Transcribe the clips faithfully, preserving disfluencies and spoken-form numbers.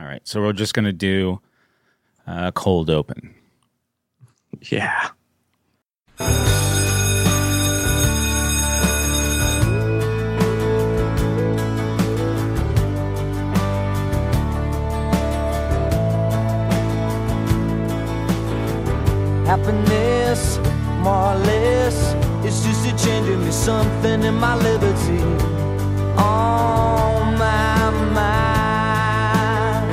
All right, so we're just going to do a cold open. Yeah. Happiness, more or less, it's just a change in me, something in my liberty. On my mind.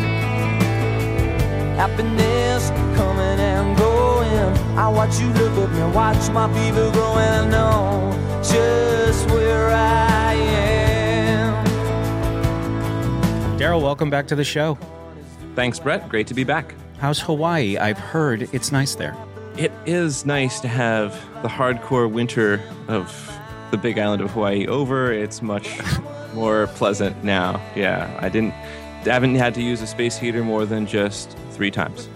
Happiness coming and going. I watch you look at me, watch my fever growing. I know just where I am. Daryl, welcome back to the show. Thanks, Brett. Great to be back. How's Hawaii? I've heard it's nice there. It is nice to have the hardcore winter of the big island of Hawaii over. It's much more pleasant now. Yeah, I didn't, haven't had to use a space heater more than just three times.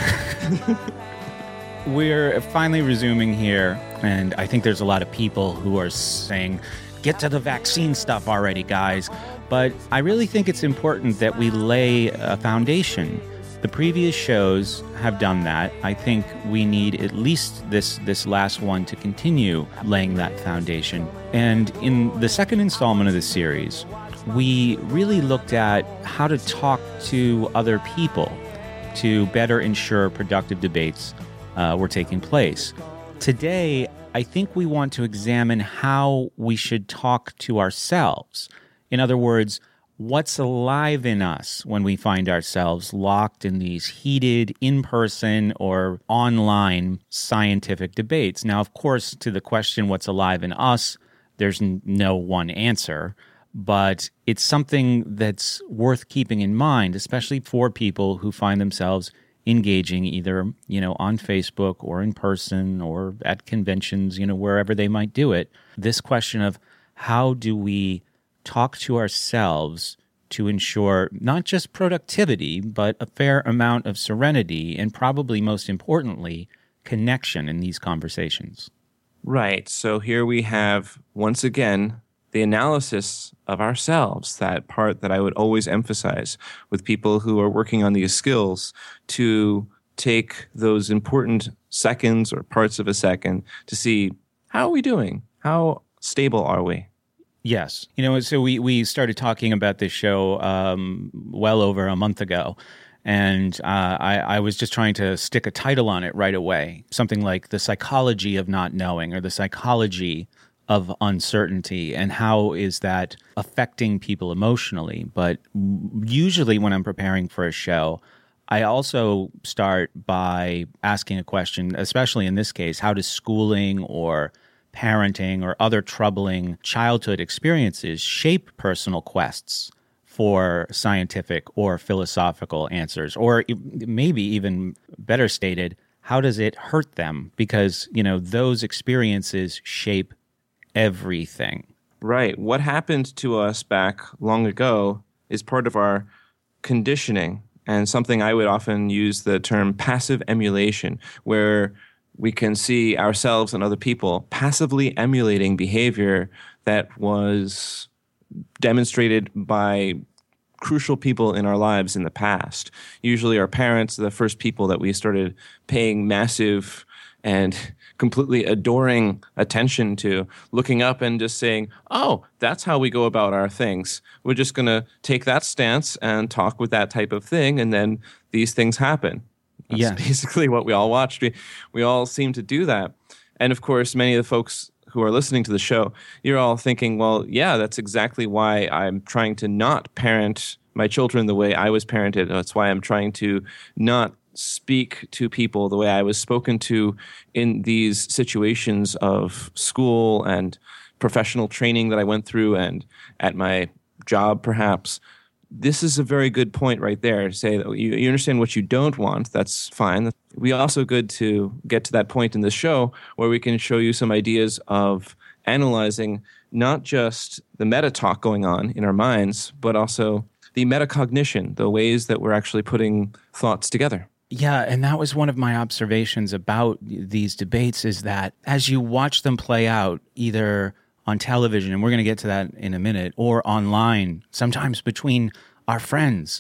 We're finally resuming here, and I think there's a lot of people who are saying, get to the vaccine stuff already, guys. But I really think it's important that we lay a foundation. The previous shows have done that. I think we need at least this this last one to continue laying that foundation. And in the second installment of the series, we really looked at how to talk to other people to better ensure productive debates uh, were taking place. Today, I think we want to examine how we should talk to ourselves. In other words, what's alive in us when we find ourselves locked in these heated in-person or online scientific debates? Now, of course, to the question, what's alive in us, there's n- no one answer, but it's something that's worth keeping in mind, especially for people who find themselves engaging either, you know, on Facebook or in person or at conventions, you know, wherever they might do it. This question of how do we talk to ourselves to ensure not just productivity, but a fair amount of serenity and probably most importantly, connection in these conversations. Right. So here we have, once again, the analysis of ourselves, that part that I would always emphasize with people who are working on these skills, to take those important seconds or parts of a second to see, how are we doing? How stable are we? Yes. You know, so we, we started talking about this show um, well over a month ago, and uh, I, I was just trying to stick a title on it right away, something like The Psychology of Not Knowing or The Psychology of Uncertainty, and how is that affecting people emotionally. But usually when I'm preparing for a show, I also start by asking a question, especially in this case, how does schooling or parenting or other troubling childhood experiences shape personal quests for scientific or philosophical answers? Or maybe even better stated, how does it hurt them? Because, you know, those experiences shape everything. Right. What happened to us back long ago is part of our conditioning, and something I would often use the term passive emulation, where we can see ourselves and other people passively emulating behavior that was demonstrated by crucial people in our lives in the past. Usually our parents are the first people that we started paying massive and completely adoring attention to, looking up and just saying, oh, that's how we go about our things. We're just going to take that stance and talk with that type of thing, and then these things happen. That's yeah. basically what we all watched. We, we all seem to do that. And of course, many of the folks who are listening to the show, you're all thinking, well, yeah, that's exactly why I'm trying to not parent my children the way I was parented. That's why I'm trying to not speak to people the way I was spoken to in these situations of school and professional training that I went through and at my job, perhaps. This is a very good point right there to say that you, you understand what you don't want. That's fine. We also good to get to that point in the show where we can show you some ideas of analyzing not just the meta talk going on in our minds, but also the metacognition, the ways that we're actually putting thoughts together. Yeah, and that was one of my observations about these debates, is that as you watch them play out, either on television, and we're going to get to that in a minute, or online, sometimes between our friends,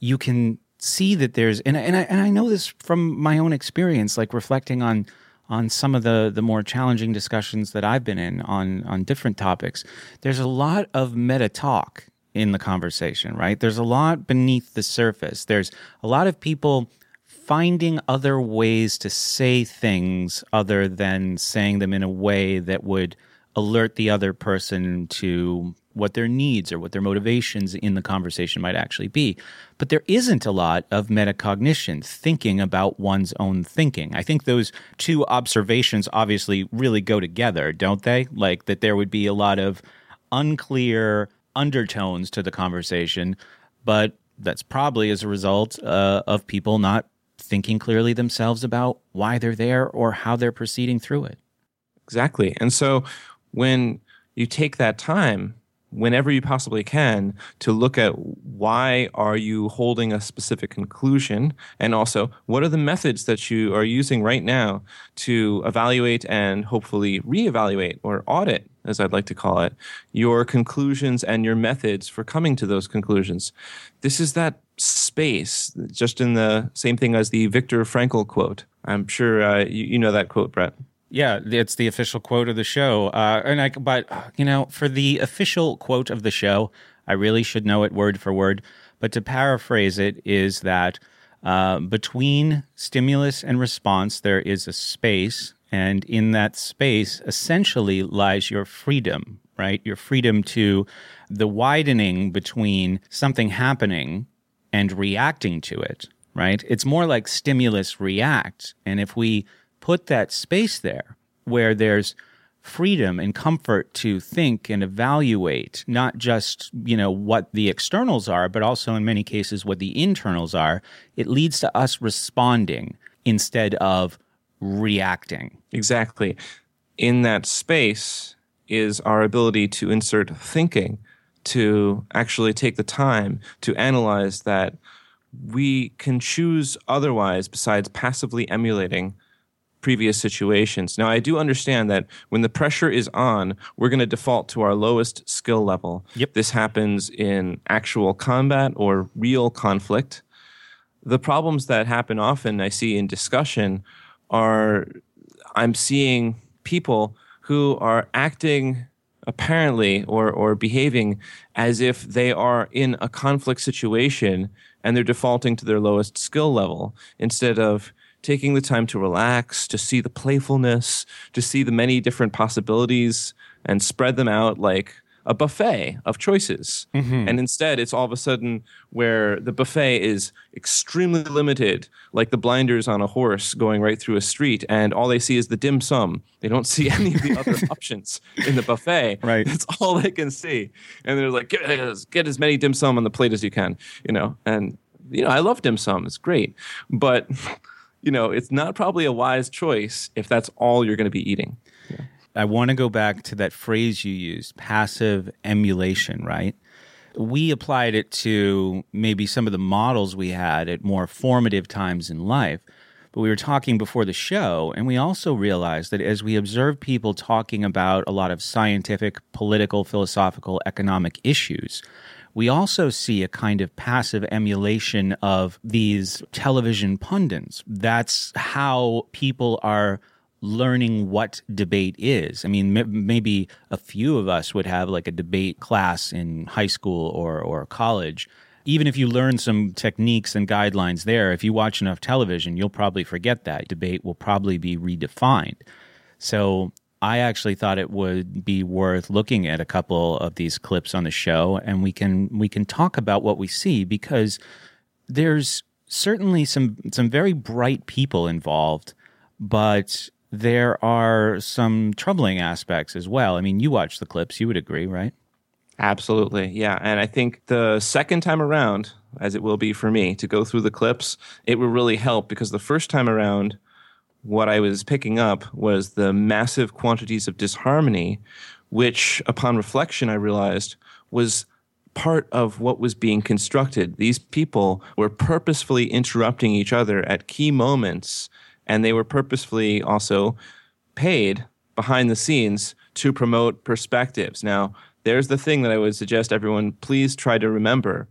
you can see that there's, and, and, I, and I know this from my own experience, like reflecting on on some of the, the more challenging discussions that I've been in on, on different topics. There's a lot of meta talk in the conversation, right? There's a lot beneath the surface. There's a lot of people finding other ways to say things other than saying them in a way that would alert the other person to what their needs or what their motivations in the conversation might actually be. But there isn't a lot of metacognition, thinking about one's own thinking. I think those two observations obviously really go together, don't they? Like that there would be a lot of unclear undertones to the conversation, but that's probably as a result uh, of people not thinking clearly themselves about why they're there or how they're proceeding through it. Exactly. And so when you take that time, whenever you possibly can, to look at why are you holding a specific conclusion, and also what are the methods that you are using right now to evaluate and hopefully reevaluate or audit, as I'd like to call it, your conclusions and your methods for coming to those conclusions. This is that space, just in the same thing as the Viktor Frankl quote. I'm sure uh, you, you know that quote, Brett. Yeah, it's the official quote of the show. Uh, and I, but, you know, for the official quote of the show, I really should know it word for word. But to paraphrase it is that uh, between stimulus and response, there is a space. And in that space, essentially, lies your freedom, right? Your freedom to the widening between something happening and reacting to it, right? It's more like stimulus react. And if we put that space there where there's freedom and comfort to think and evaluate not just, you know, what the externals are, but also in many cases what the internals are, it leads to us responding instead of reacting. Exactly. In that space is our ability to insert thinking, to actually take the time to analyze that we can choose otherwise besides passively emulating previous situations. Now, I do understand that when the pressure is on, we're going to default to our lowest skill level. Yep. This happens in actual combat or real conflict. The problems that happen often, I see in discussion, are I'm seeing people who are acting apparently or, or behaving as if they are in a conflict situation and they're defaulting to their lowest skill level instead of taking the time to relax, to see the playfulness, to see the many different possibilities and spread them out like a buffet of choices. Mm-hmm. And instead, it's all of a sudden where the buffet is extremely limited, like the blinders on a horse going right through a street, and all they see is the dim sum. They don't see any of the other options in the buffet. Right. That's all they can see. And they're like, get, get as many dim sum on the plate as you can, you know. And, you know, I love dim sum. It's great. But you know, it's not probably a wise choice if that's all you're going to be eating. Yeah. I want to go back to that phrase you used, passive emulation, right? We applied it to maybe some of the models we had at more formative times in life. But we were talking before the show, and we also realized that as we observe people talking about a lot of scientific, political, philosophical, economic issues, we also see a kind of passive emulation of these television pundits. That's how people are learning what debate is. I mean, m- maybe a few of us would have like a debate class in high school or, or college. Even if you learn some techniques and guidelines there, if you watch enough television, you'll probably forget that. Debate will probably be redefined. So I actually thought it would be worth looking at a couple of these clips on the show, and we can we can talk about what we see, because there's certainly some some very bright people involved, but there are some troubling aspects as well. I mean, you watch the clips, you would agree, right? Absolutely, yeah. And I think the second time around, as it will be for me, to go through the clips, it will really help, because the first time around, what I was picking up was the massive quantities of disharmony, which, upon reflection, I realized was part of what was being constructed. These people were purposefully interrupting each other at key moments, and they were purposefully also paid behind the scenes to promote perspectives. Now, there's the thing that I would suggest everyone please try to remember.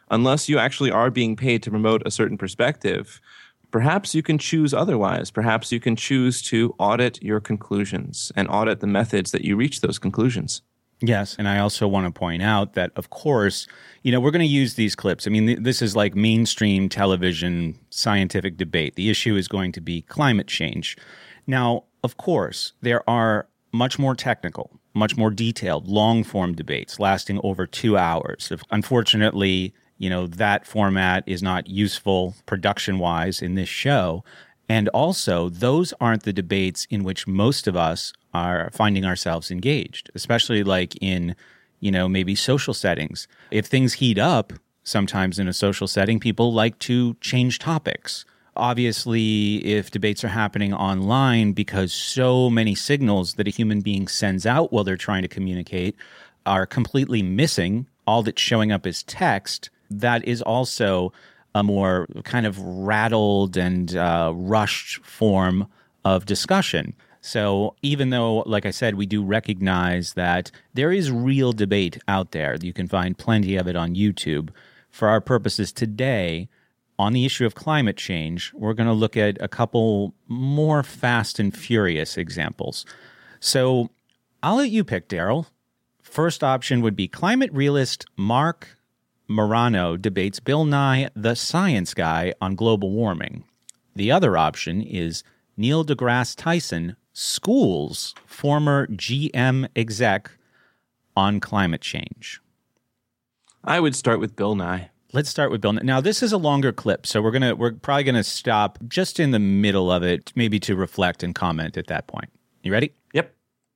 unless you actually are being paid to promote a certain perspective, perhaps you can choose otherwise. Perhaps you can choose to audit your conclusions and audit the methods that you reach those conclusions. Yes, and I also want to point out that, of course, you know, we're going to use these clips. I mean, th- this is like mainstream television scientific debate. The issue is going to be climate change. Now, of course, there are much more technical, much more detailed, long-form debates lasting over two hours. Unfortunately, you know, that format is not useful production-wise in this show. And also, those aren't the debates in which most of us are finding ourselves engaged, especially like in, you know, maybe social settings. If things heat up, sometimes in a social setting, people like to change topics. Obviously, if debates are happening online, because so many signals that a human being sends out while they're trying to communicate are completely missing, all that's showing up is text, that is also a more kind of rattled and uh, rushed form of discussion. So even though, like I said, we do recognize that there is real debate out there, you can find plenty of it on YouTube. For our purposes today, on the issue of climate change, we're going to look at a couple more fast and furious examples. So I'll let you pick, Daryl. First option would be climate realist Mark Morano debates Bill Nye, the science guy, on global warming. The other option is Neil deGrasse Tyson schools former G M exec on climate change. I would start with Bill Nye. Let's start with Bill Nye. Now, this is a longer clip, so we're gonna we're probably gonna stop just in the middle of it, maybe to reflect and comment at that point. You ready? Yep.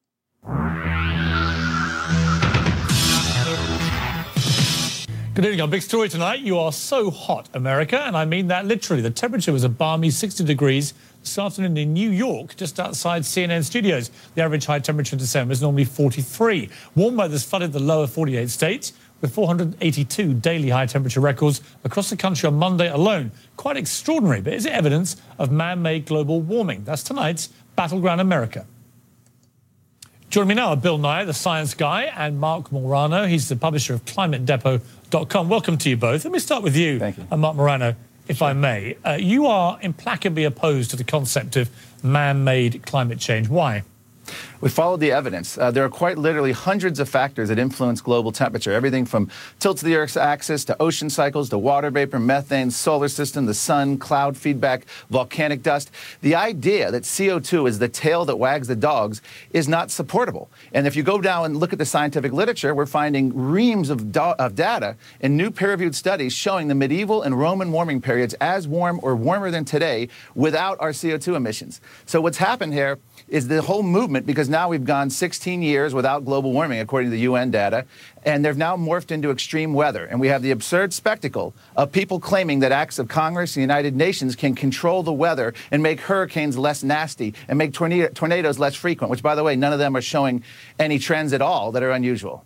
Good evening. Our big story tonight. You are so hot, America, and I mean that literally. The temperature was a balmy sixty degrees this afternoon in New York, just outside C N N studios. The average high temperature in December is normally forty-three. Warm weather's flooded the lower forty-eight states, with four hundred eighty-two daily high temperature records across the country on Monday alone. Quite extraordinary, but is it evidence of man-made global warming? That's tonight's Battleground America. Joining me now are Bill Nye, the science guy, and Mark Morano. He's the publisher of climate depot dot com. Welcome to you both. Let me start with you, Thank you. Uh, Mark Morano, if sure. I may. Uh, you are implacably opposed to the concept of man-made climate change. Why? We followed the evidence. Uh, there are quite literally hundreds of factors that influence global temperature, everything from tilt to the Earth's axis to ocean cycles to water vapor, methane, solar system, the sun, cloud feedback, volcanic dust. The idea that C O two is the tail that wags the dogs is not supportable. And if you go down and look at the scientific literature, we're finding reams of, do- of data in new peer-reviewed studies showing the medieval and Roman warming periods as warm or warmer than today without our C O two emissions. So what's happened here is the whole movement, because now we've gone sixteen years without global warming, according to the U N data, and they've now morphed into extreme weather. And we have the absurd spectacle of people claiming that acts of Congress and the United Nations can control the weather and make hurricanes less nasty and make tornado- tornadoes less frequent, which, by the way, none of them are showing any trends at all that are unusual.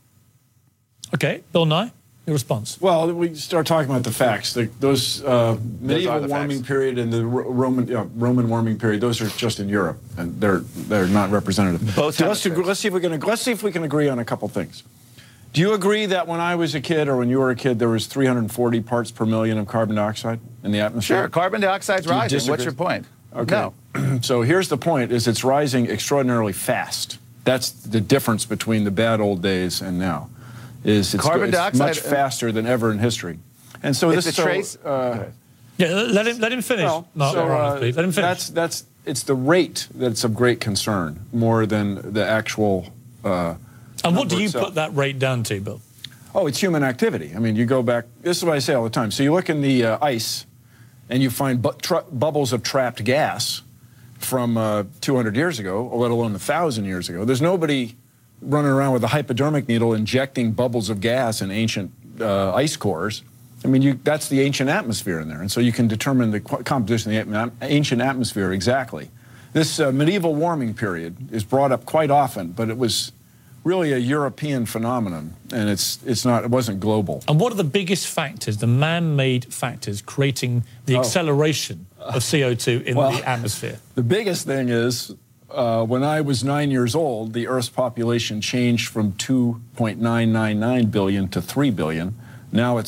Okay, Bill Nye, your response. Well, we start talking about the facts. The, those uh, medieval the warming facts. period and the Ro- Roman uh, Roman warming period, those are just in Europe, and they're they're not representative. Both so let's, do, hemispheres. let's see if we can let's see if we can agree on a couple things. Do you agree that when I was a kid or when you were a kid, there was three hundred forty parts per million of carbon dioxide in the atmosphere? Sure, carbon dioxide's Do you rising. disagree? What's your point? Okay. No. So here's the point: is it's rising extraordinarily fast. That's the difference between the bad old days and now. Is it's, Carbon it's dioxide, much faster than ever in history, and so It's this a so, trace. Uh, Yeah, let him let him finish. well, Mark so, Morano, uh, please. Let him finish. That's that's it's the rate that's of great concern more than the actual. Uh, and what do number you itself. put that rate down to, Bill? Oh, it's human activity. I mean, you go back. This is what I say all the time. So you look in the uh, ice, and you find bu- tra- bubbles of trapped gas from uh, two hundred years ago, or let alone one thousand years ago. There's nobody running around with a hypodermic needle injecting bubbles of gas in ancient uh, ice cores. I mean, you, that's the ancient atmosphere in there, and so you can determine the qu- composition of the a- ancient atmosphere exactly. This uh, medieval warming period is brought up quite often, but it was really a European phenomenon, and it's it's not it wasn't global. And what are the biggest factors, the man-made factors, creating the Oh. acceleration of C O two in Well, the atmosphere? The biggest thing is, uh, when I was nine years old, the Earth's population changed from two point nine nine nine billion to three billion. Now it's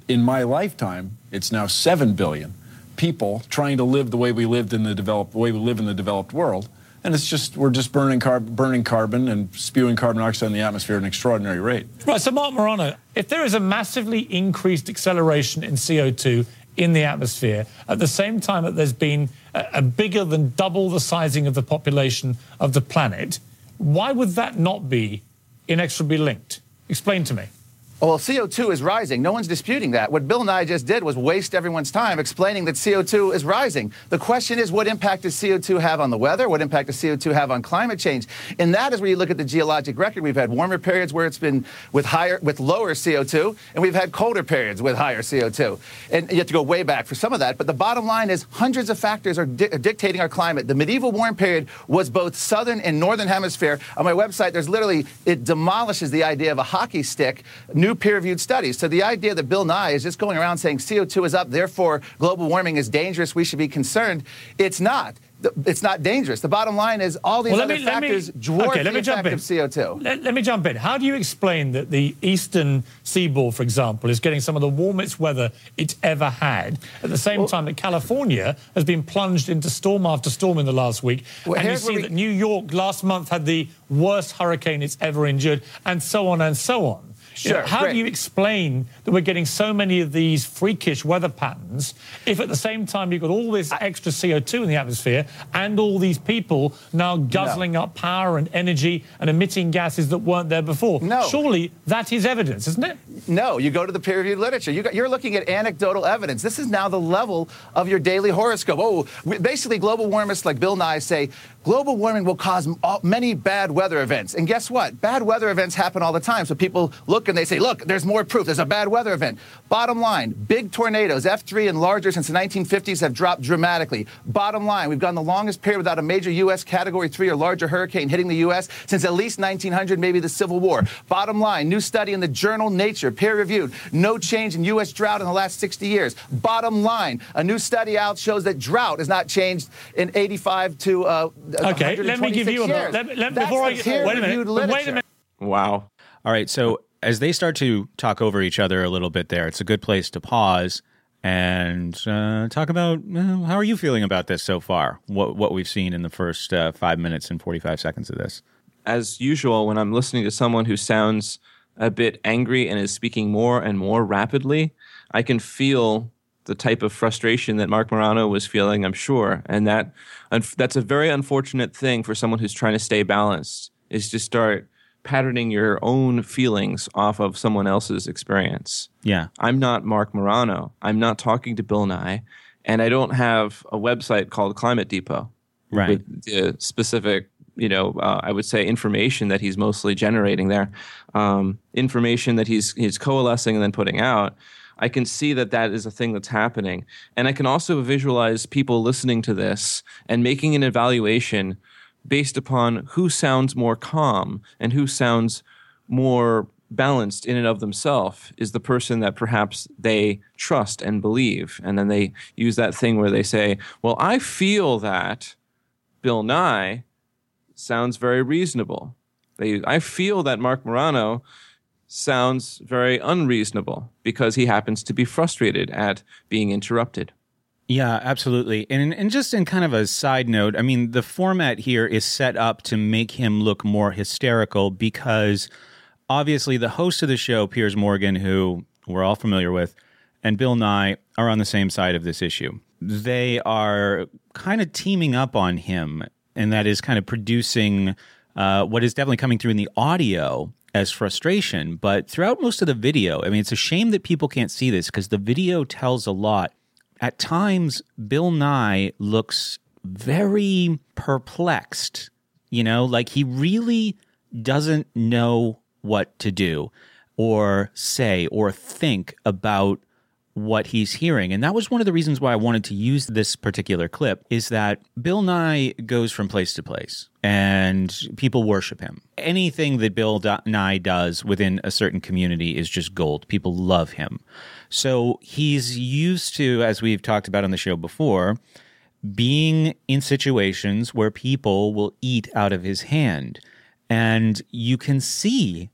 in my lifetime, it's now seven billion people trying to live the way we lived in the developed, the way we live in the developed world. And it's just, we're just burning, carb, burning carbon and spewing carbon dioxide in the atmosphere at an extraordinary rate. Right, so Mark Morano, if there is a massively increased acceleration in C O two in the atmosphere, at the same time that there's been a, a bigger than double the sizing of the population of the planet, why would that not be inexorably linked? Explain to me. Well, C O two is rising. No one's disputing that. What Bill Nye just did was waste everyone's time explaining that C O two is rising. The question is, what impact does C O two have on the weather? What impact does C O two have on climate change? And that is where you look at the geologic record. We've had warmer periods where it's been with higher, with lower C O two, and we've had colder periods with higher C O two. And you have to go way back for some of that. But the bottom line is hundreds of factors are di- dictating our climate. The medieval warm period was both southern and northern hemisphere. On my website, there's literally, it demolishes the idea of a hockey stick. New peer-reviewed studies. So the idea that Bill Nye is just going around saying C O two is up, therefore global warming is dangerous, we should be concerned, it's not. It's not dangerous. The bottom line is all these well, other me, factors me, dwarf okay, the effect of C O two. Let, let me jump in. How do you explain that the eastern seaboard, for example, is getting some of the warmest weather it's ever had, at the same well, time that California has been plunged into storm after storm in the last week, well, and you see we... that New York last month had the worst hurricane it's ever endured, and so on and so on. Sure, you know, how great. do you explain that we're getting so many of these freakish weather patterns if at the same time you've got all this extra C O two in the atmosphere and all these people now guzzling no. up power and energy and emitting gases that weren't there before? No. Surely that is evidence, isn't it? No, you go to the peer-reviewed literature. You got, you're looking at anecdotal evidence. This is now the level of your daily horoscope. Oh, basically global warmists like Bill Nye say global warming will cause all, many bad weather events. And guess what? Bad weather events happen all the time. So people look and they say, look, there's more proof. There's a bad weather event. Bottom line, big tornadoes, F three and larger since the nineteen fifties have dropped dramatically. Bottom line, we've gone the longest period without a major U S category three or larger hurricane hitting the U S since at least nineteen hundred, maybe the Civil War. Bottom line, new study in the journal Nature, peer-reviewed, no change in U S drought in the last sixty years. Bottom line, a new study out shows that drought has not changed in eighty-five to uh, okay, let me give you a years. Let, let, before I wait a minute. Wait a minute. Wow. All right, so as they start to talk over each other a little bit there, it's a good place to pause and uh, talk about uh, how are you feeling about this so far, what what we've seen in the first uh, five minutes and forty-five seconds of this. As usual, when I'm listening to someone who sounds a bit angry and is speaking more and more rapidly, I can feel the type of frustration that Mark Morano was feeling, I'm sure. And that that's a very unfortunate thing for someone who's trying to stay balanced, is to start patterning your own feelings off of someone else's experience. Yeah. I'm not Mark Morano. I'm not talking to Bill Nye. And I don't have a website called Climate Depot. Right. With the specific, you know, uh, I would say information that he's mostly generating there. Um, information that he's he's coalescing and then putting out. I can see that that is a thing that's happening. And I can also visualize people listening to this and making an evaluation based upon who sounds more calm and who sounds more balanced in and of themselves is the person that perhaps they trust and believe. And then they use that thing where they say, well, I feel that Bill Nye sounds very reasonable. They, I feel that Mark Morano sounds very unreasonable because he happens to be frustrated at being interrupted. Yeah, absolutely. And and just in kind of a side note, I mean, the format here is set up to make him look more hysterical because obviously the host of the show, Piers Morgan, who we're all familiar with, and Bill Nye are on the same side of this issue. They are kind of teaming up on him, and that is kind of producing uh, what is definitely coming through in the audio as frustration. But throughout most of the video, I mean, it's a shame that people can't see this because the video tells a lot. At times, Bill Nye looks very perplexed, you know, like he really doesn't know what to do or say or think about what he's hearing. And that was one of the reasons why I wanted to use this particular clip, is that Bill Nye goes from place to place and people worship him. Anything that Bill Nye does within a certain community is just gold. People love him. So he's used to, as we've talked about on the show before, being in situations where people will eat out of his hand. And you can see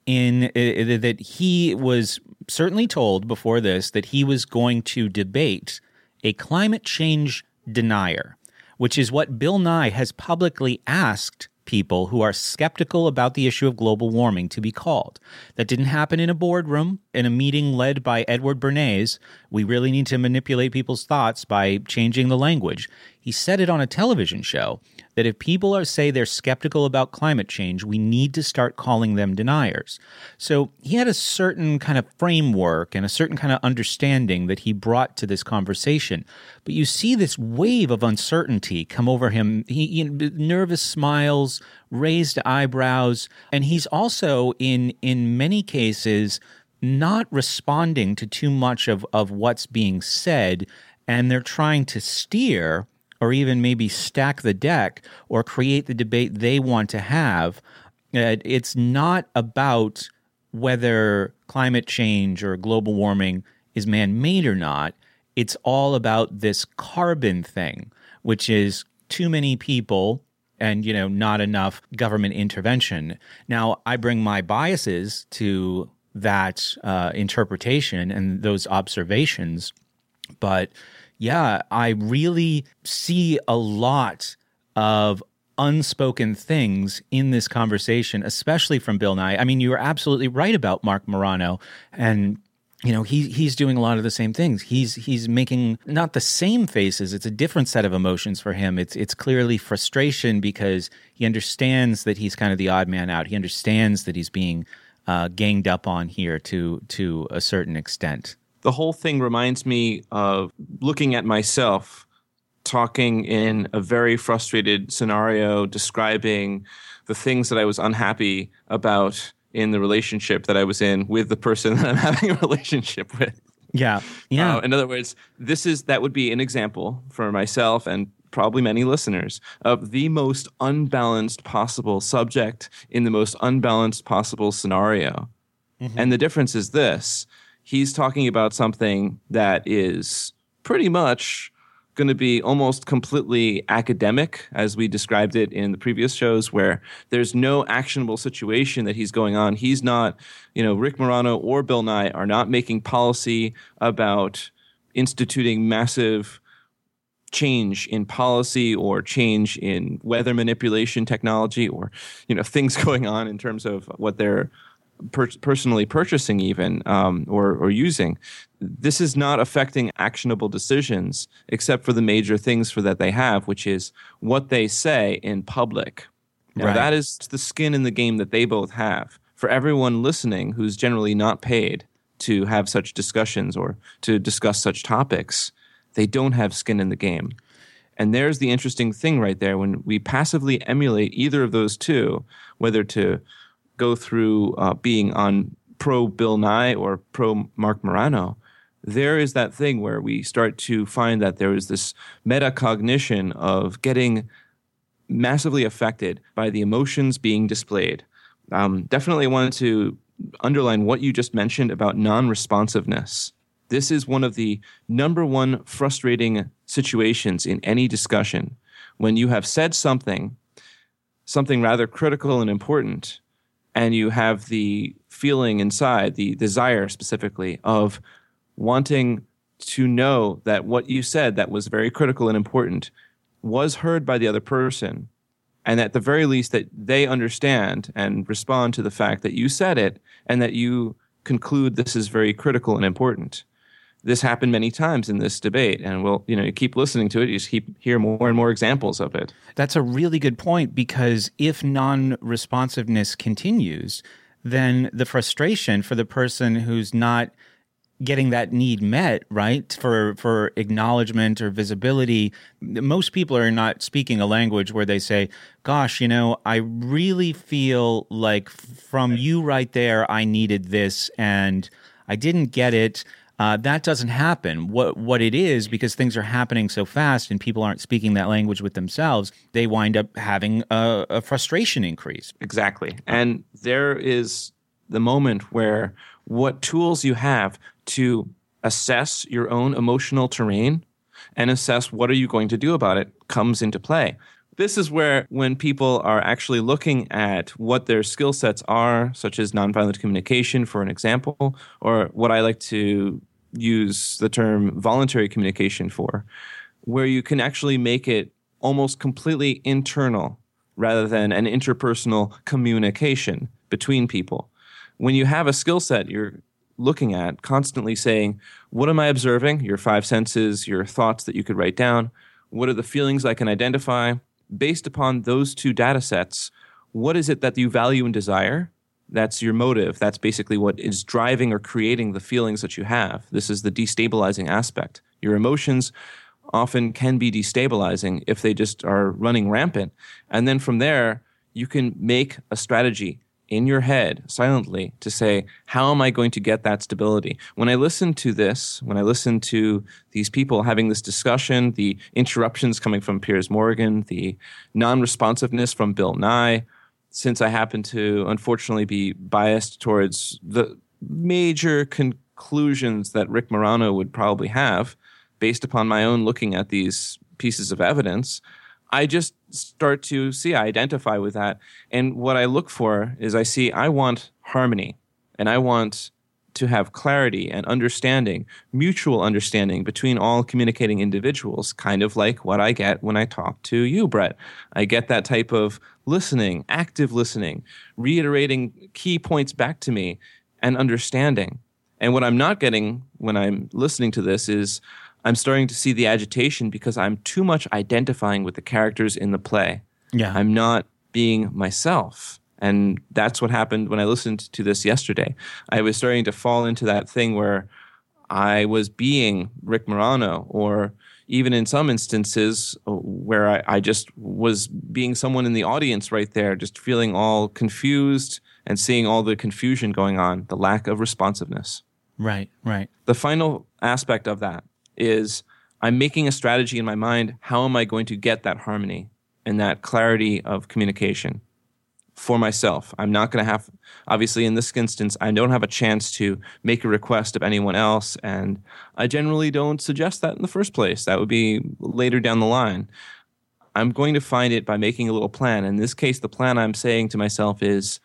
in uh, that he was certainly told before this that he was going to debate a climate change denier, which is what Bill Nye has publicly asked people who are skeptical about the issue of global warming to be called. That didn't happen in a boardroom, in a meeting led by Edward Bernays. We really need to manipulate people's thoughts by changing the language. He said it on a television show that if people are say they're skeptical about climate change, we need to start calling them deniers. So he had a certain kind of framework and a certain kind of understanding that he brought to this conversation. But you see this wave of uncertainty come over him. He, he nervous smiles, raised eyebrows, and he's also in in many cases not responding to too much of, of what's being said, and they're trying to steer or even maybe stack the deck or create the debate they want to have. Uh, it's not about whether climate change or global warming is man-made or not. It's all about this carbon thing, which is too many people and, you know, not enough government intervention. Now, I bring my biases to that uh, interpretation and those observations, but yeah, I really see a lot of unspoken things in this conversation, especially from Bill Nye. I mean, you are absolutely right about Marc Morano, and you know he he's doing a lot of the same things. He's he's making not the same faces; it's a different set of emotions for him. It's it's clearly frustration because he understands that he's kind of the odd man out. He understands that he's being uh, ganged up on here to to a certain extent. The whole thing reminds me of looking at myself talking in a very frustrated scenario, describing the things that I was unhappy about in the relationship that I was in with the person that I'm having a relationship with. Yeah. Yeah. Uh, in other words, this is that would be an example for myself and probably many listeners of the most unbalanced possible subject in the most unbalanced possible scenario. Mm-hmm. And the difference is this. He's talking about something that is pretty much going to be almost completely academic, as we described it in the previous shows, where there's no actionable situation that he's going on. He's not, you know, Rick Morano or Bill Nye are not making policy about instituting massive change in policy or change in weather manipulation technology or, you know, things going on in terms of what they're Per- personally purchasing even um, or, or using. This is not affecting actionable decisions except for the major things for that they have, which is what they say in public. Now, right. That is the skin in the game that they both have. For everyone listening who's generally not paid to have such discussions or to discuss such topics, they don't have skin in the game. And there's the interesting thing right there. When we passively emulate either of those two, whether to go through uh, being on pro Bill Nye or pro Marc Morano, there is that thing where we start to find that there is this metacognition of getting massively affected by the emotions being displayed. Um, definitely wanted to underline what you just mentioned about non-responsiveness. This is one of the number one frustrating situations in any discussion. When you have said something, something rather critical and important, and you have the feeling inside, the desire specifically, of wanting to know that what you said that was very critical and important was heard by the other person, and at the very least that they understand and respond to the fact that you said it and that you conclude this is very critical and important. This happened many times in this debate, and we'll, you know, you keep listening to it, you just keep hear more and more examples of it. That's a really good point, because if non-responsiveness continues, then the frustration for the person who's not getting that need met, right, for for acknowledgement or visibility, most people are not speaking a language where they say, gosh, you know, I really feel like from you right there, I needed this and I didn't get it. Uh, that doesn't happen. What what it is, because things are happening so fast and people aren't speaking that language with themselves, they wind up having a, a frustration increase. Exactly. And there is the moment where what tools you have to assess your own emotional terrain and assess what are you going to do about it comes into play. This is where when people are actually looking at what their skill sets are, such as nonviolent communication, for an example, or what I like to use the term voluntary communication for, where you can actually make it almost completely internal rather than an interpersonal communication between people. When you have a skill set you're looking at, constantly saying, what am I observing? Your five senses, your thoughts that you could write down. What are the feelings I can identify? Based upon those two data sets, what is it that you value and desire? That's your motive. That's basically what is driving or creating the feelings that you have. This is the destabilizing aspect. Your emotions often can be destabilizing if they just are running rampant. And then from there, you can make a strategy in your head silently to say, how am I going to get that stability? When I listen to this, when I listen to these people having this discussion, the interruptions coming from Piers Morgan, the non-responsiveness from Bill Nye, since I happen to unfortunately be biased towards the major conclusions that Rick Marano would probably have based upon my own looking at these pieces of evidence, I just start to see, I identify with that. And what I look for is I see, I want harmony, and I want to have clarity and understanding, mutual understanding between all communicating individuals, kind of like what I get when I talk to you, Brett. I get that type of listening, active listening, reiterating key points back to me, and understanding. And what I'm not getting when I'm listening to this is I'm starting to see the agitation because I'm too much identifying with the characters in the play. Yeah. I'm not being myself. And that's what happened when I listened to this yesterday. I was starting to fall into that thing where I was being Rick Marano, or even in some instances where I, I just was being someone in the audience right there, just feeling all confused and seeing all the confusion going on, the lack of responsiveness. Right, right. The final aspect of that is I'm making a strategy in my mind. How am I going to get that harmony and that clarity of communication for myself? I'm not going to have, obviously in this instance, I don't have a chance to make a request of anyone else, and I generally don't suggest that in the first place. That would be later down the line. I'm going to find it by making a little plan. In this case, the plan I'm saying to myself is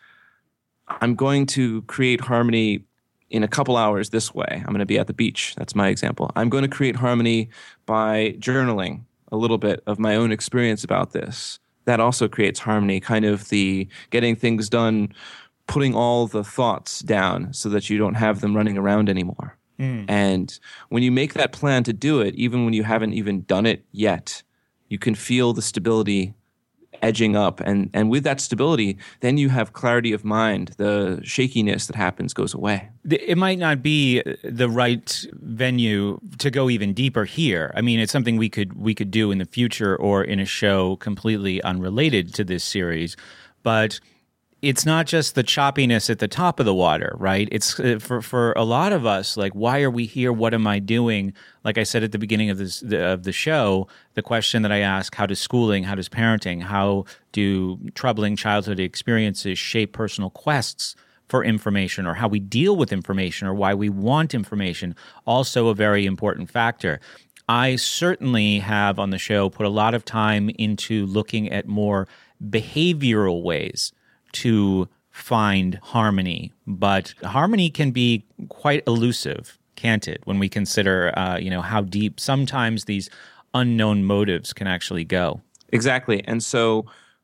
I'm going to create harmony in a couple hours this way. I'm going to be at the beach. That's my example. I'm going to create harmony by journaling a little bit of my own experience about this. That also creates harmony, kind of the getting things done, putting all the thoughts down so that you don't have them running around anymore. Mm. And when you make that plan to do it, even when you haven't even done it yet, you can feel the stability edging up. And, and with that stability, then you have clarity of mind. The shakiness that happens goes away. It might not be the right venue to go even deeper here. I mean, it's something we could we could do in the future or in a show completely unrelated to this series. But it's not just the choppiness at the top of the water, right? It's uh, for for a lot of us, like, why are we here? What am I doing? Like I said at the beginning of this the, of the show, the question that I ask: how does schooling, how does parenting, how do troubling childhood experiences shape personal quests for information, or how we deal with information, or why we want information? Also, a very important factor. I certainly have on the show put a lot of time into looking at more behavioral ways to find harmony, but harmony can be quite elusive, can't it, when we consider uh, you know, how deep sometimes these unknown motives can actually go. Exactly. And so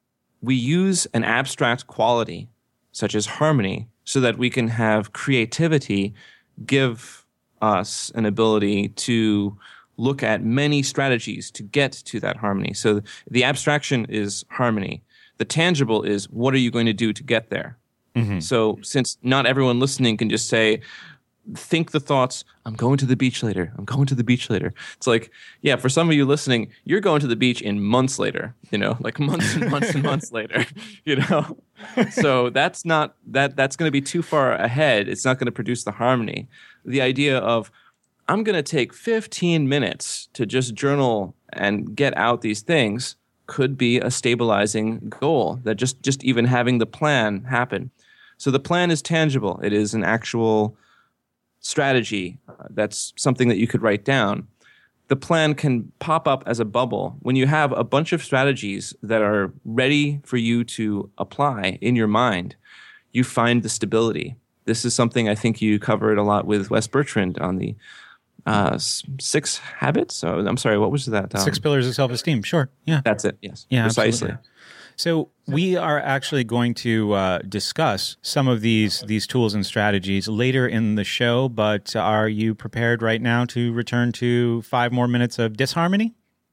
we use an abstract quality such as harmony so that we can have creativity give us an ability to look at many strategies to get to that harmony. So the abstraction is harmony. The tangible is, what are you going to do to get there? Mm-hmm. So since not everyone listening can just say, think the thoughts, I'm going to the beach later, I'm going to the beach later. It's like, yeah, for some of you listening, you're going to the beach in months later, you know, like months and months and months later, you know? So that's not, that that's going to be too far ahead. It's not going to produce the harmony. The idea of, I'm going to take fifteen minutes to just journal and get out these things could be a stabilizing goal, that just, just even having the plan happen. So the plan is tangible. It is an actual strategy. Uh, that's something that you could write down. the plan can pop up as a bubble. When you have a bunch of strategies that are ready for you to apply in your mind, you find the stability. This is something I think you covered a lot with Wes Bertrand on the uh, Six Habits. Oh, I'm sorry, what was that? Um, Six Pillars of Self-Esteem. Sure. Yeah. That's it. Yes. Yeah, precisely. absolutely. So we are actually going to uh, discuss some of these these tools and strategies later in the show, but are you prepared right now to return to five more minutes of disharmony?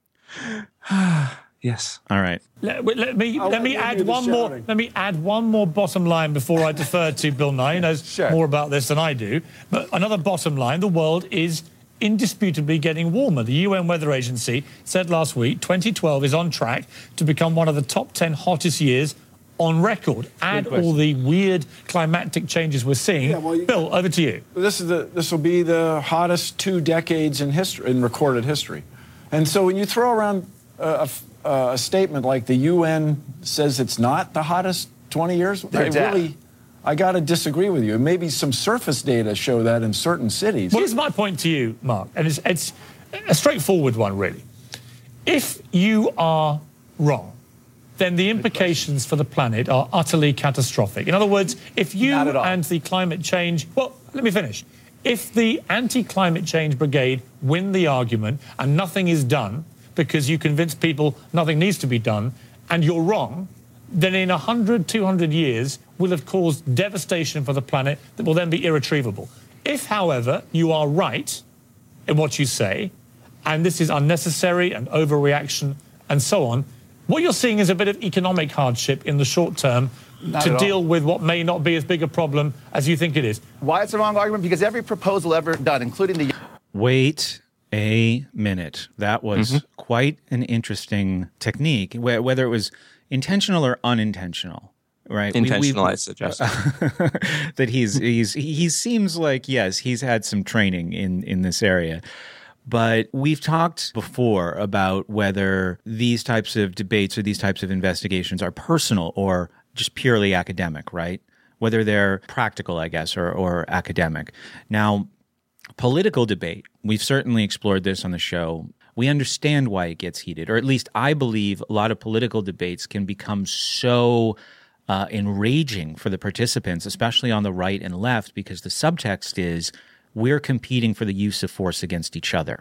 Yes. All right. Let, let me I'll let let me you add do the one more. shouting. Let me add one more bottom line before I defer to Bill Nye. He knows Sure. more about this than I do. But another bottom line: the world is indisputably getting warmer. The U N Weather Agency said last week twenty twelve is on track to become one of the top ten hottest years on record. Add all the weird climatic changes we're seeing. Yeah, well, you- Bill, over to you. This is the this will be the hottest two decades in history, in recorded history. And so when you throw around a, a, a statement like the U N says it's not the hottest twenty years, They're I dead. really I got to disagree with you. Maybe some surface data show that in certain cities. Well, here's my point to you, Mark, and it's, it's a straightforward one, really. If you are wrong, then the implications for the planet are utterly catastrophic. In other words, if you Not at all. and the climate change... Well, let me finish. If the anti-climate change brigade win the argument and nothing is done because you convince people nothing needs to be done, and you're wrong, then in one hundred, two hundred years will have caused devastation for the planet that will then be irretrievable. If, however, you are right in what you say, and this is unnecessary and overreaction and so on, what you're seeing is a bit of economic hardship in the short term Not to at all. deal with what may not be as big a problem as you think it is. Why it's the wrong argument? Because every proposal ever done, including the Wait a minute. That was Mm-hmm. quite an interesting technique, wh- whether it was intentional or unintentional, right? We- we've- Intentional, I suggest. that he's he's he seems like, yes, he's had some training in in this area. But we've talked before about whether these types of debates or these types of investigations are personal or just purely academic, right? Whether they're practical, I guess, or or academic. Now, political debate, we've certainly explored this on the show. We understand why it gets heated, or at least I believe a lot of political debates can become so uh, enraging for the participants, especially on the right and left, because the subtext is we're competing for the use of force against each other.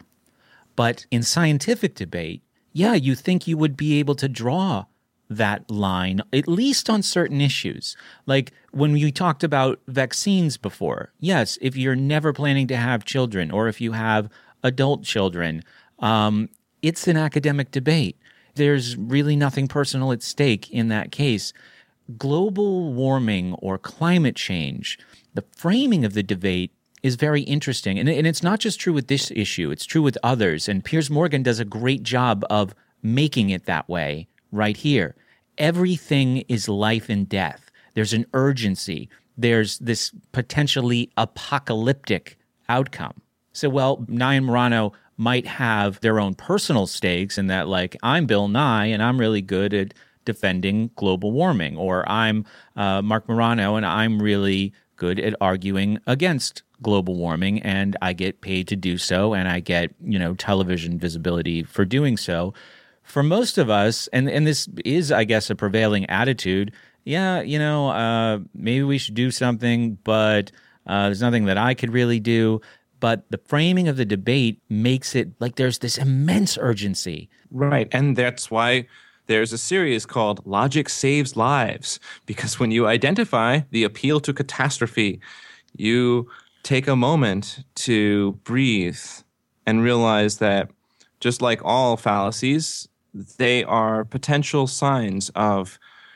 But in scientific debate, yeah, you think you would be able to draw that line, at least on certain issues. Like when we talked about vaccines before, yes, if you're never planning to have children or if you have adult children, um, it's an academic debate. There's really nothing personal at stake in that case. Global warming or climate change, the framing of the debate is very interesting. And, and it's not just true with this issue, it's true with others. And Piers Morgan does a great job of making it that way right here. Everything is life and death. There's an urgency. There's this potentially apocalyptic outcome. So, well, Nye and Morano might have their own personal stakes in that, like, I'm Bill Nye and I'm really good at defending global warming, or I'm uh, Mark Morano and I'm really good at arguing against global warming and I get paid to do so and I get, you know, television visibility for doing so. For most of us, and, and this is, I guess, a prevailing attitude, yeah, you know, uh, maybe we should do something, but uh, there's nothing that I could really do. But the framing of the debate makes it like there's this immense urgency. Right. And that's why there's a series called Logic Saves Lives, because when you identify the appeal to catastrophe, you take a moment to breathe and realize that just like all fallacies, they are potential signs of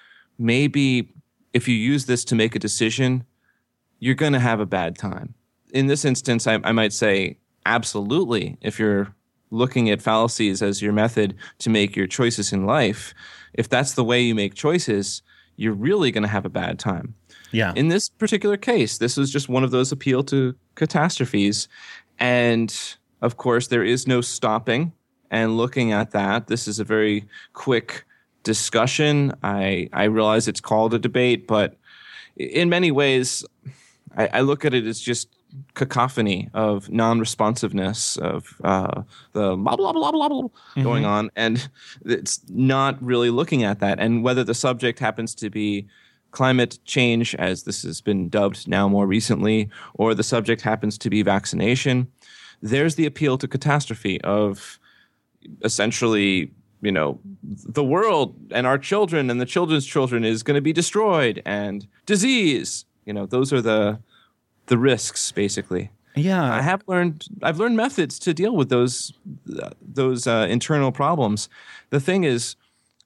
maybe if you use this to make a decision, you're going to have a bad time. In this instance, I, I might say absolutely, if you're looking at fallacies as your method to make your choices in life, if that's the way you make choices, you're really going to have a bad time. Yeah. In this particular case, this was just one of those appeal to catastrophes. And of course, there is no stopping and looking at that. This is a very quick discussion. I, I realize it's called a debate, but in many ways, I, I look at it as just cacophony of non-responsiveness, of uh, the blah, blah, blah, blah, blah mm-hmm. going on. And it's not really looking at that. And whether the subject happens to be climate change, as this has been dubbed now more recently, or the subject happens to be vaccination, there's the appeal to catastrophe of essentially, you know, the world and our children and the children's children is going to be destroyed, and disease. You know, those are the the risks, basically. Yeah, I have learned. I've learned methods to deal with those uh, those uh, internal problems. The thing is,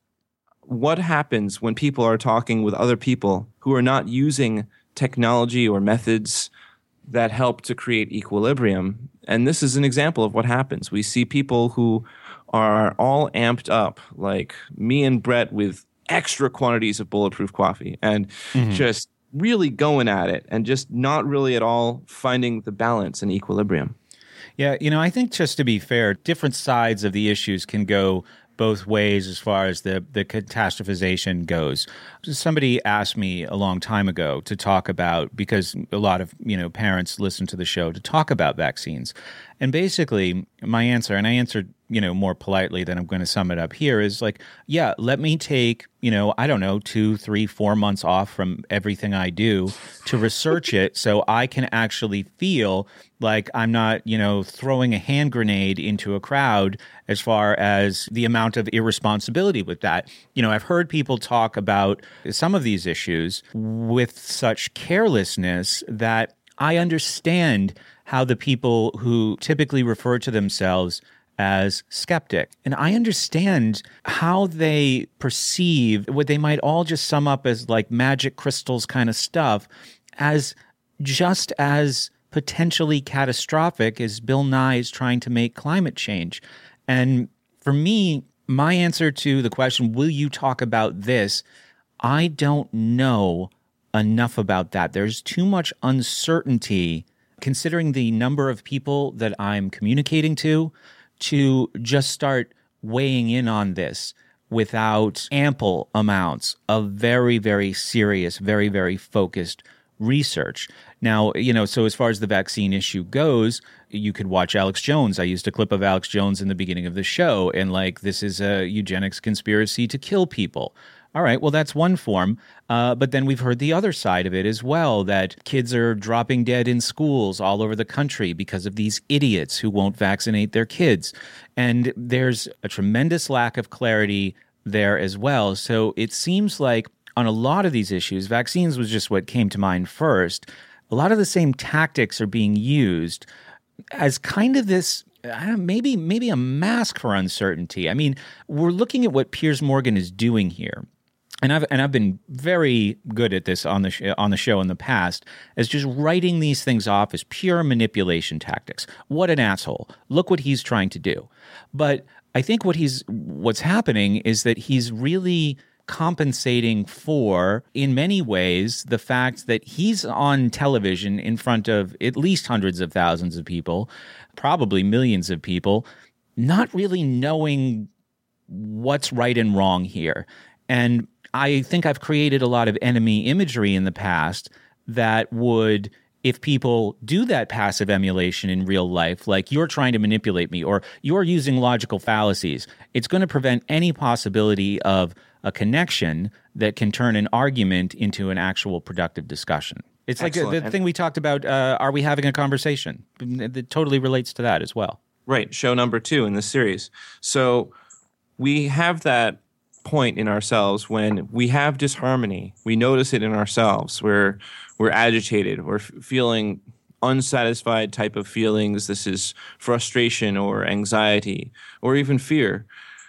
what happens when people are talking with other people who are not using technology or methods that help to create equilibrium? And this is an example of what happens. We see people who are all amped up, like me and Brett, with extra quantities of bulletproof coffee, and mm-hmm. just really going at it and just not really at all finding the balance and equilibrium. Yeah, you know, I think just to be fair, different sides of the issues can go both ways as far as the, the catastrophization goes. Somebody asked me a long time ago to talk about, because a lot of, you know, parents listen to the show, to talk about vaccines. And basically, my answer, and I answered, you know, more politely than I'm going to sum it up here, is like, yeah, let me take, you know, I don't know, two, three, four months off from everything I do to research it so I can actually feel like I'm not, you know, throwing a hand grenade into a crowd as far as the amount of irresponsibility with that. You know, I've heard people talk about some of these issues with such carelessness that I understand how the people who typically refer to themselves as skeptic, and I understand how they perceive what they might all just sum up as like magic crystals kind of stuff, as just as potentially catastrophic as Bill Nye is trying to make climate change. And for me, my answer to the question, will you talk about this? I don't know enough about that. There's too much uncertainty, considering the number of people that I'm communicating to, to just start weighing in on this without ample amounts of very, very serious, very, very focused research. Now, you know, so as far as the vaccine issue goes, you could watch Alex Jones. I used a clip of Alex Jones in the beginning of the show, and like, this is a eugenics conspiracy to kill people. All right, well, that's one form. Uh, but then we've heard the other side of it as well, that kids are dropping dead in schools all over the country because of these idiots who won't vaccinate their kids. And there's a tremendous lack of clarity there as well. So it seems like on a lot of these issues, vaccines was just what came to mind first. A lot of the same tactics are being used as kind of this, I don't, maybe maybe a mask for uncertainty. I mean, we're looking at what Piers Morgan is doing here. And I've and I've been very good at this on the sh- on the show in the past, as just writing these things off as pure manipulation tactics. What an asshole! Look what he's trying to do. But I think what he's what's happening is that he's really compensating for, in many ways, the fact that he's on television in front of at least hundreds of thousands of people, probably millions of people, not really knowing what's right and wrong here. And I think I've created a lot of enemy imagery in the past that would, if people do that passive emulation in real life, like you're trying to manipulate me or you're using logical fallacies, it's going to prevent any possibility of a connection that can turn an argument into an actual productive discussion. It's Excellent. like the, the thing we talked about, uh, are we having a conversation? It totally relates to that as well. Right, show number two in this series. So we have that point in ourselves when we have disharmony. We notice it in ourselves. We're we're agitated. We're f- feeling unsatisfied type of feelings. This is frustration or anxiety or even fear.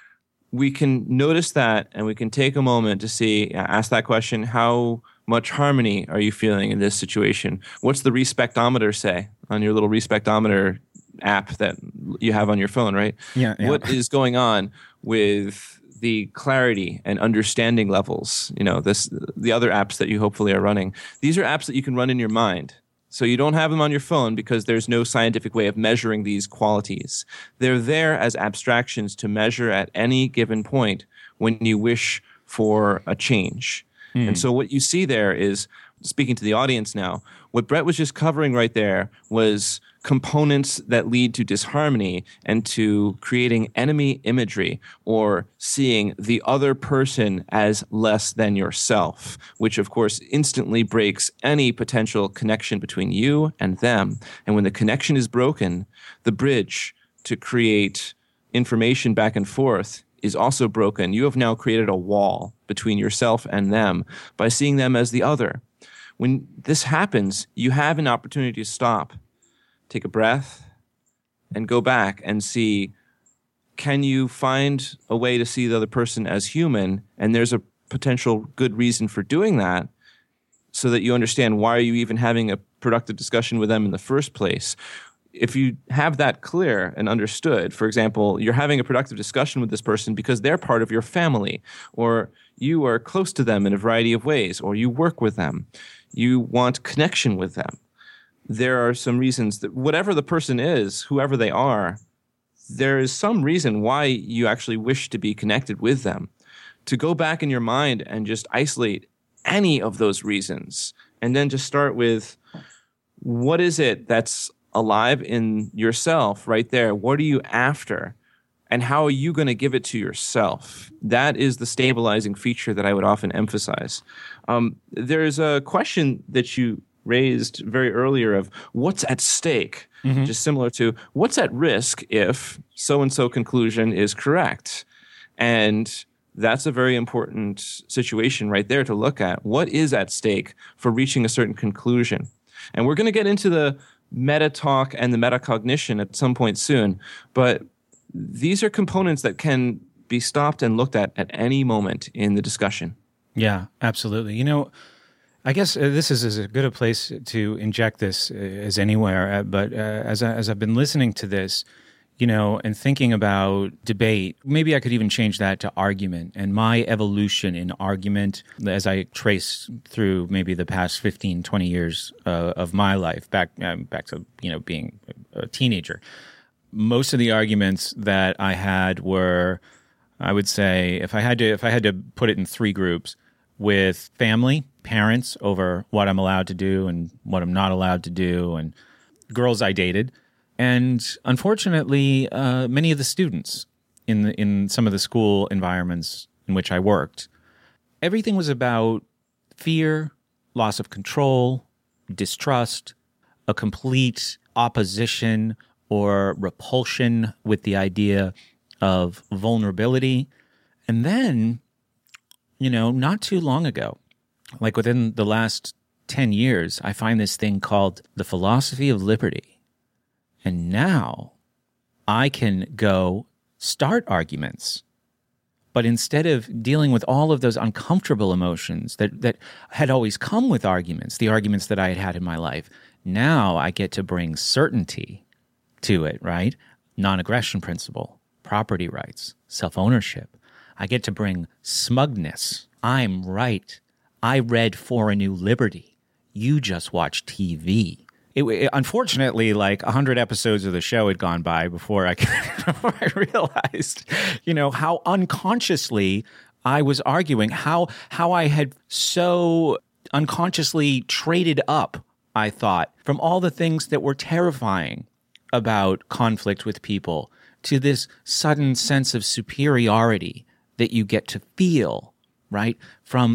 We can notice that, and we can take a moment to see, ask that question: how much harmony are you feeling in this situation? What's the respectometer say on your little respectometer app that you have on your phone, right? Yeah. yeah. What is going on with the clarity and understanding levels? You know, this the other apps that you hopefully are running. These are apps that you can run in your mind. So you don't have them on your phone because there's no scientific way of measuring these qualities. They're there as abstractions to measure at any given point when you wish for a change. Mm. And so what you see there is speaking to the audience now, what Brett was just covering right there was components that lead to disharmony and to creating enemy imagery or seeing the other person as less than yourself, which of course instantly breaks any potential connection between you and them. And when the connection is broken, the bridge to create information back and forth is also broken. You have now created a wall between yourself and them by seeing them as the other. When this happens, you have an opportunity to stop, take a breath, and go back and see, can you find a way to see the other person as human? And there's a potential good reason for doing that so that you understand why are you even having a productive discussion with them in the first place. If you have that clear and understood, for example, you're having a productive discussion with this person because they're part of your family, or you are close to them in a variety of ways, or you work with them, you want connection with them. There are some reasons that whatever the person is, whoever they are, there is some reason why you actually wish to be connected with them. To go back in your mind and just isolate any of those reasons, and then just start with, what is it that's alive in yourself right there? What are you after? And how are you going to give it to yourself? That is the stabilizing feature that I would often emphasize. Um, there's a question that you raised very earlier of what's at stake, mm-hmm. just similar to what's at risk if so-and-so conclusion is correct. And that's a very important situation right there to look at. What is at stake for reaching a certain conclusion? And we're going to get into the meta talk and the metacognition at some point soon, but these are components that can be stopped and looked at at any moment in the discussion. Yeah, absolutely. You know, I guess uh, this is as good a place to inject this uh, as anywhere, uh, but uh, as, I, as I've been listening to this, you know, and thinking about debate, maybe I could even change that to argument, and my evolution in argument as I trace through maybe the past fifteen, twenty years uh, of my life, back um, back to, you know, being a teenager. Most of the arguments that I had were, I would say, if I had to if I had to put it in three groups, with family, parents over what I'm allowed to do and what I'm not allowed to do, and girls I dated, and unfortunately, uh, many of the students in the, in some of the school environments in which I worked. Everything was about fear, loss of control, distrust, a complete opposition or repulsion with the idea of vulnerability. And then, you know, not too long ago, like within the last ten years, I find this thing called the philosophy of liberty. And now I can go start arguments. But instead of dealing with all of those uncomfortable emotions that, that had always come with arguments, the arguments that I had had in my life, now I get to bring certainty to it, right? Non-aggression principle, property rights, self-ownership. I get to bring smugness. I'm right. I read For a New Liberty. You just watch T V. It, it, unfortunately, like a hundred episodes of the show had gone by before I, before I realized, you know, how unconsciously I was arguing, how how I had so unconsciously traded up, I thought, from all the things that were terrifying about conflict with people to this sudden sense of superiority that you get to feel, right? From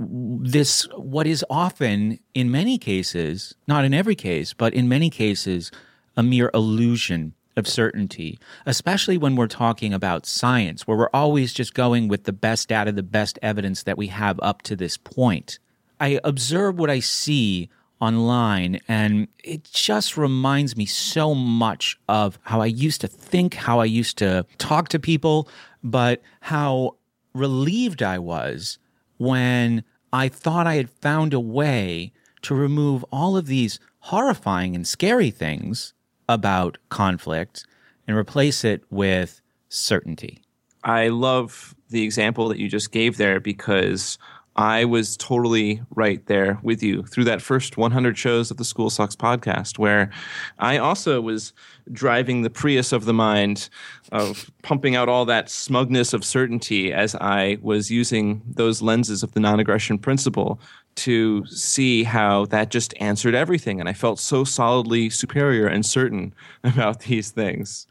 this, what is often, in many cases, not in every case, but in many cases, a mere illusion of certainty, especially when we're talking about science, where we're always just going with the best data, the best evidence that we have up to this point. I observe what I see online, and it just reminds me so much of how I used to think, how I used to talk to people, but how relieved I was when I thought I had found a way to remove all of these horrifying and scary things about conflict and replace it with certainty. I love the example that you just gave there, because I was totally right there with you through that first one hundred shows of the School Sucks podcast, where I also was driving the Prius of the mind, of pumping out all that smugness of certainty as I was using those lenses of the non-aggression principle to see how that just answered everything. And I felt so solidly superior and certain about these things.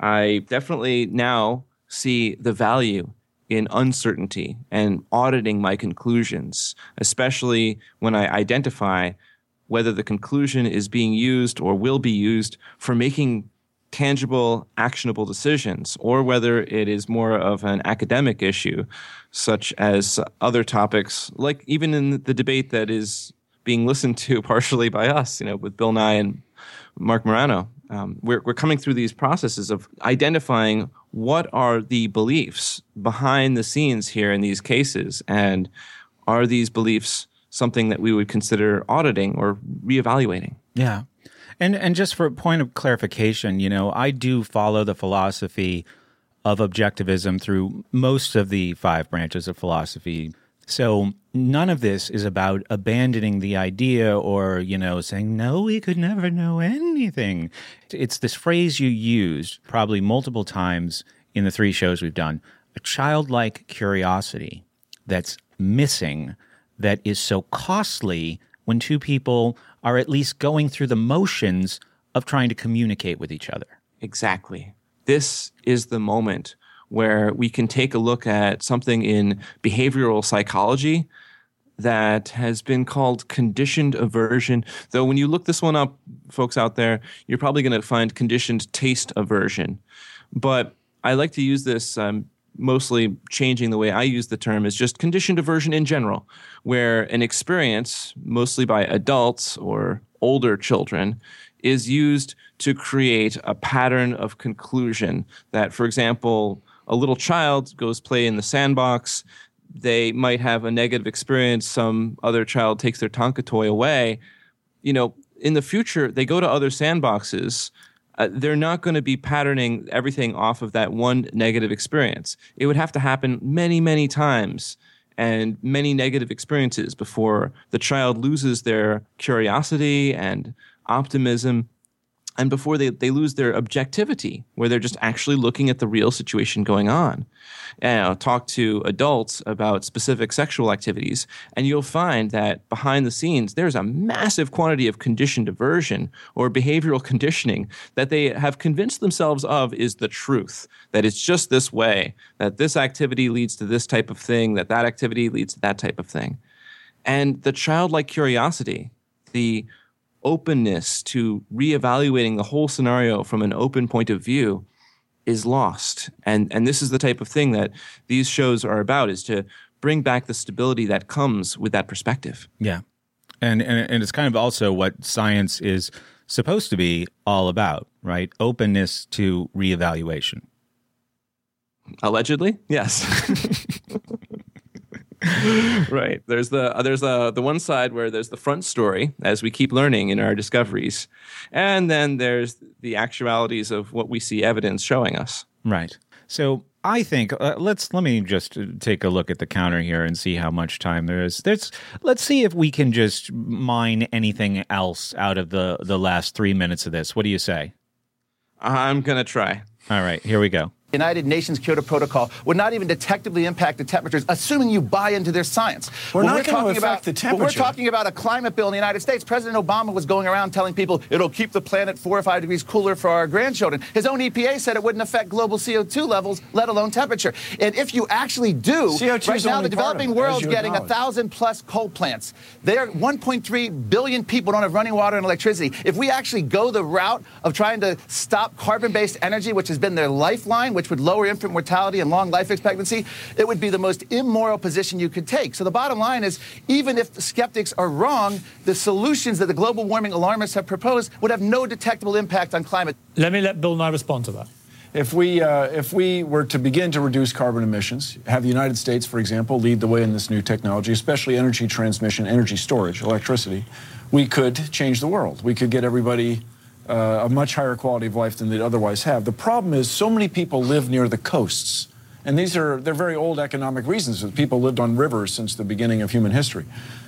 I definitely now see the value in uncertainty and auditing my conclusions, especially when I identify whether the conclusion is being used or will be used for making tangible, actionable decisions, or whether it is more of an academic issue, such as other topics, like even in the debate that is being listened to partially by us, you know, with Bill Nye and Mark Morano. Um, we're, we're coming through these processes of identifying what are the beliefs behind the scenes here in these cases, and are these beliefs something that we would consider auditing or reevaluating? Yeah. And and just for a point of clarification, you know, I do follow the philosophy of objectivism through most of the five branches of philosophy. So none of this is about abandoning the idea or, you know, saying, no, we could never know anything. It's this phrase you used probably multiple times in the three shows we've done, a childlike curiosity that's missing, that is so costly when two people are at least going through the motions of trying to communicate with each other. Exactly. This is the moment where we can take a look at something in behavioral psychology that has been called conditioned aversion. Though when you look this one up, folks out there, you're probably going to find conditioned taste aversion. But I like to use this, um, mostly changing the way I use the term, is just conditioned aversion in general, where an experience, mostly by adults or older children, is used to create a pattern of conclusion that, for example, a little child goes play in the sandbox, they might have a negative experience, some other child takes their Tonka toy away. You know, in the future, they go to other sandboxes, uh, they're not going to be patterning everything off of that one negative experience. It would have to happen many, many times and many negative experiences before the child loses their curiosity and optimism, and before they, they lose their objectivity, where they're just actually looking at the real situation going on. And I'll talk to adults about specific sexual activities, and you'll find that behind the scenes, there's a massive quantity of conditioned aversion or behavioral conditioning that they have convinced themselves of is the truth, that it's just this way, that this activity leads to this type of thing, that that activity leads to that type of thing. And the childlike curiosity, the openness to reevaluating the whole scenario from an open point of view is lost. And and this is the type of thing that these shows are about, is to bring back the stability that comes with that perspective. Yeah. And, and and it's kind of also what science is supposed to be all about, right? Openness to reevaluation. Allegedly, yes. Right. There's the uh, there's the the one side where there's the front story as we keep learning in our discoveries, and then there's the actualities of what we see evidence showing us. Right. So I think uh, let's let me just take a look at the counter here and see how much time there is. There's let's see if we can just mine anything else out of the the last three minutes of this. What do you say? I'm gonna try. All right. Here we go. United Nations Kyoto Protocol would not even detectably impact the temperatures, assuming you buy into their science. We're when not we're going to talking affect about, the temperature. When we're talking about a climate bill in the United States, President Obama was going around telling people it'll keep the planet four or five degrees cooler for our grandchildren. His own E P A said it wouldn't affect global C O two levels, let alone temperature. And if you actually do, C O two right is now only the part of developing it, world's as you getting a acknowledge. thousand plus coal plants. They are one point three billion people don't have running water and electricity. If we actually go the route of trying to stop carbon-based energy, which has been their lifeline, which would lower infant mortality and long life expectancy, it would be the most immoral position you could take. So the bottom line is, even if the skeptics are wrong, the solutions that the global warming alarmists have proposed would have no detectable impact on climate. Let me let Bill Nye respond to that. If we, uh, if we were to begin to reduce carbon emissions, have the United States, for example, lead the way in this new technology, especially energy transmission, energy storage, electricity, we could change the world. We could get everybody uh, a much higher quality of life than they'd otherwise have. The problem is so many people live near the coasts And these are, they're very old economic reasons. People lived on rivers since the beginning of human history.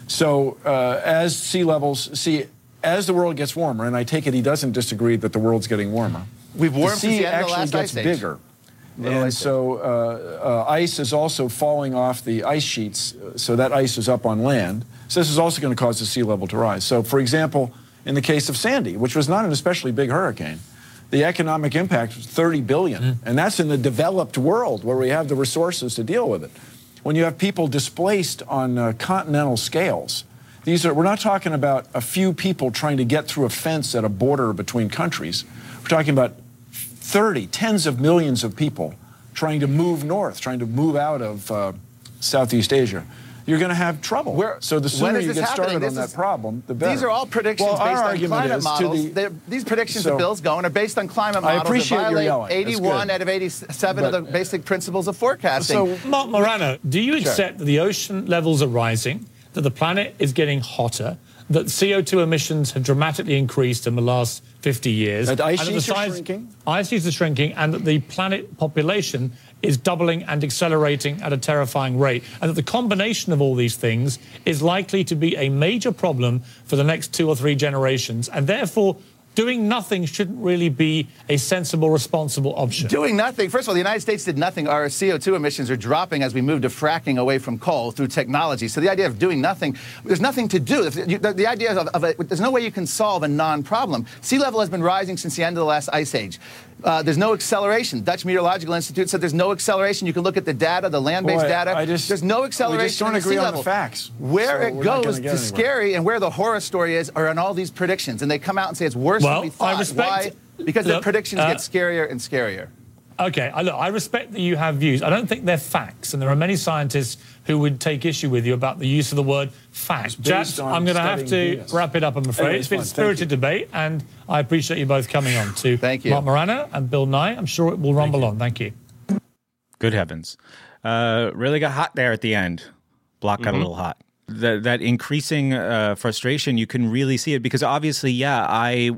So uh, as sea levels, see, as the world gets warmer, and I take it he doesn't disagree that the world's getting warmer. We've warmed the since sea the end of the actually last gets ice age. bigger. Little And ice so uh, uh, ice is also falling off the ice sheets, uh, so that ice is up on land. So this is also going to cause the sea level to rise. So, for example, in the case of Sandy, which was not an especially big hurricane, the economic impact was thirty billion dollars, mm. and that's in the developed world where we have the resources to deal with it. When you have people displaced on uh, continental scales, these are, we're not talking about a few people trying to get through a fence at a border between countries. We're talking about thirty, tens of millions of people trying to move north, trying to move out of uh, Southeast Asia. You're going to have trouble. Where, so the sooner you get happening? started this on that is, problem, the better. These are all predictions well, based on argument climate is models. The, these predictions so, that Bill's going are based on climate I models appreciate that your violate yelling. eighty-one out of eighty-seven but, of the basic principles of forecasting. So, Mark Morano, do you accept that the ocean levels are rising, that the planet is getting hotter, that C O two emissions have dramatically increased in the last fifty years? That ice and that sheets the are size, shrinking? Ice sheets are shrinking, and that the planet population is doubling and accelerating at a terrifying rate, and that the combination of all these things is likely to be a major problem for the next two or three generations, and therefore doing nothing shouldn't really be a sensible, responsible option. Doing nothing. First of all, the United States did nothing. Our C O two emissions are dropping as we move to fracking away from coal through technology. So the idea of doing nothing, there's nothing to do. The, the idea of, of a, there's no way you can solve a non-problem. Sea level has been rising since the end of the last ice age. Uh, there's no acceleration. Dutch Meteorological Institute said there's no acceleration. You can look at the data, the land-based Boy, data. I just, there's no acceleration. We just don't in the agree sea on level. the facts. Where so it goes, the scary and where the horror story is, are in all these predictions, and they come out and say it's worse well, than we thought. I respect, Why? Because look, the predictions uh, get scarier and scarier. Okay, I, look, I respect that you have views. I don't think they're facts, and there are many scientists who would take issue with you about the use of the word fact. Jack, I'm going to have to Venus. wrap it up, I'm afraid. Anyway, it's been a fun. spirited debate, and I appreciate you both coming on. To Thank you. Mark Morano and Bill Nye. I'm sure it will rumble on. Thank you. Good heavens. Uh, really got hot there at the end. Block got mm-hmm. a little hot. That, that increasing uh, frustration, you can really see it because obviously, yeah, I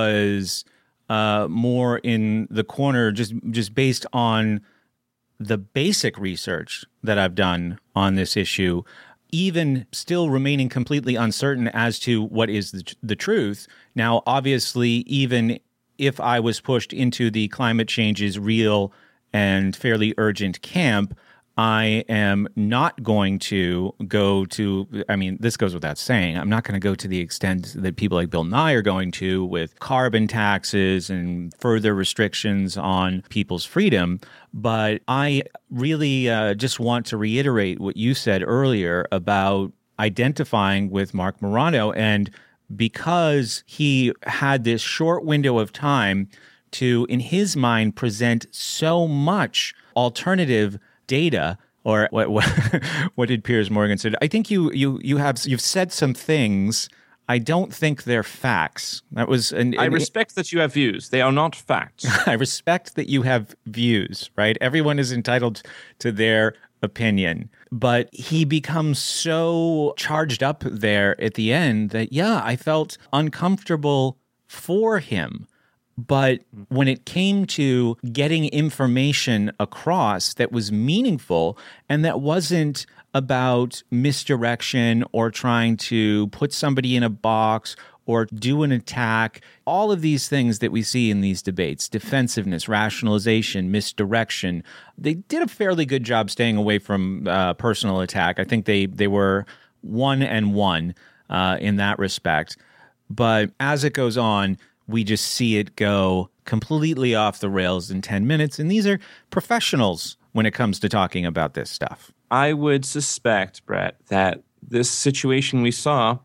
was uh, more in the corner just just based on the basic research that I've done on this issue, even still remaining completely uncertain as to what is the, the truth. Now, obviously, even if I was pushed into the climate change is real and fairly urgent camp, I am not going to go to, I mean, this goes without saying, I'm not going to go to the extent that people like Bill Nye are going to with carbon taxes and further restrictions on people's freedom. But I really uh, just want to reiterate what you said earlier about identifying with Mark Morano. And because he had this short window of time to, in his mind, present so much alternative data, or what, what, what did Piers Morgan say? I think you you you have you've said some things. I don't think they're facts. That was. An, an, I respect that you have views. They are not facts. I respect that you have views. Right? Everyone is entitled to their opinion. But he becomes so charged up there at the end that yeah, I felt uncomfortable for him. But when it came to getting information across that was meaningful and that wasn't about misdirection or trying to put somebody in a box or do an attack, all of these things that we see in these debates, defensiveness, rationalization, misdirection, they did a fairly good job staying away from uh, personal attack. I think they, they were one and one uh, in that respect. But as it goes on, we just see it go completely off the rails in ten minutes. And these are professionals when it comes to talking about this stuff. I would suspect, Brett, that this situation we saw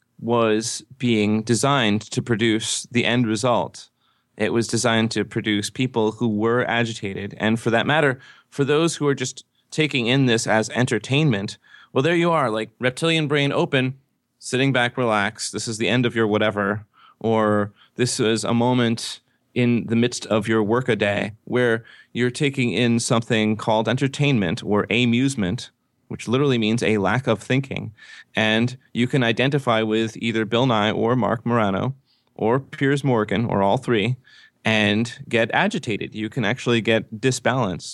was being designed to produce the end result. It was designed to produce people who were agitated. And for that matter, for those who are just taking in this as entertainment, well, there you are, like reptilian brain open, sitting back, relax. This is the end of your whatever. Or this is a moment in the midst of your workaday where you're taking in something called entertainment or amusement, which literally means a lack of thinking. And you can identify with either Bill Nye or Mark Morano or Piers Morgan or all three and get agitated. You can actually get disbalanced.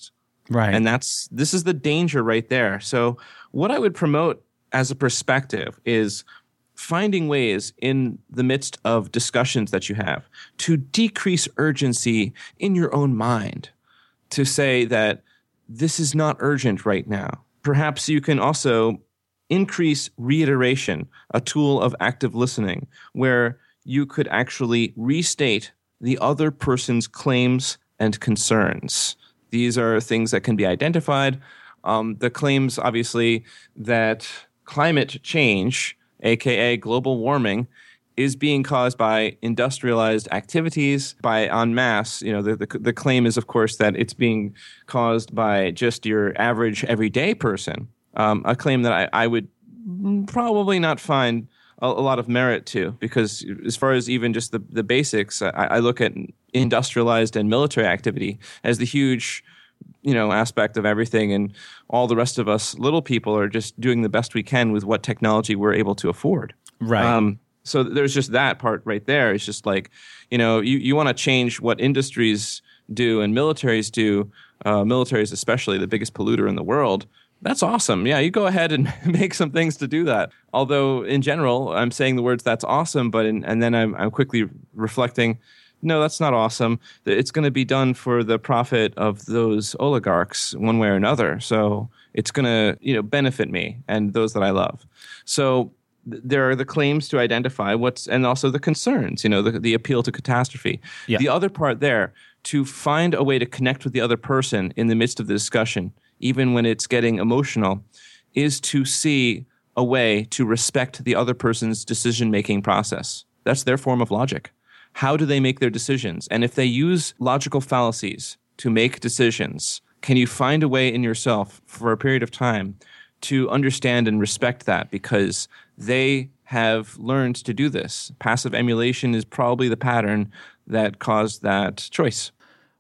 Right. And that's this is the danger right there. So what I would promote as a perspective is finding ways in the midst of discussions that you have to decrease urgency in your own mind, to say that this is not urgent right now. Perhaps you can also increase reiteration, a tool of active listening, where you could actually restate the other person's claims and concerns. These are things that can be identified. Um, the claims, obviously, that climate change, aka global warming, is being caused by industrialized activities, by en masse. You know, the, the, the claim is, of course, that it's being caused by just your average everyday person. Um, a claim that I, I would probably not find a, a lot of merit to, because as far as even just the, the basics, I, I look at industrialized and military activity as the huge, you know, aspect of everything, and all the rest of us little people are just doing the best we can with what technology we're able to afford. Right. Um, so there's just that part right there. It's just like, you know, you, you want to change what industries do and militaries do, uh, militaries especially, the biggest polluter in the world. That's awesome. Yeah, you go ahead and make some things to do that. Although in general, I'm saying the words "that's awesome," but in, and then I'm, I'm quickly reflecting, no, that's not awesome. It's going to be done for the profit of those oligarchs one way or another. So it's going to, you know, benefit me and those that I love. So th- there are the claims to identify what's, and also the concerns, you know, the, the appeal to catastrophe. Yeah. The other part there, to find a way to connect with the other person in the midst of the discussion, even when it's getting emotional, is to see a way to respect the other person's decision-making process. That's their form of logic. How do they make their decisions? And if they use logical fallacies to make decisions, can you find a way in yourself for a period of time to understand and respect that, because they have learned to do this? Passive emulation is probably the pattern that caused that choice.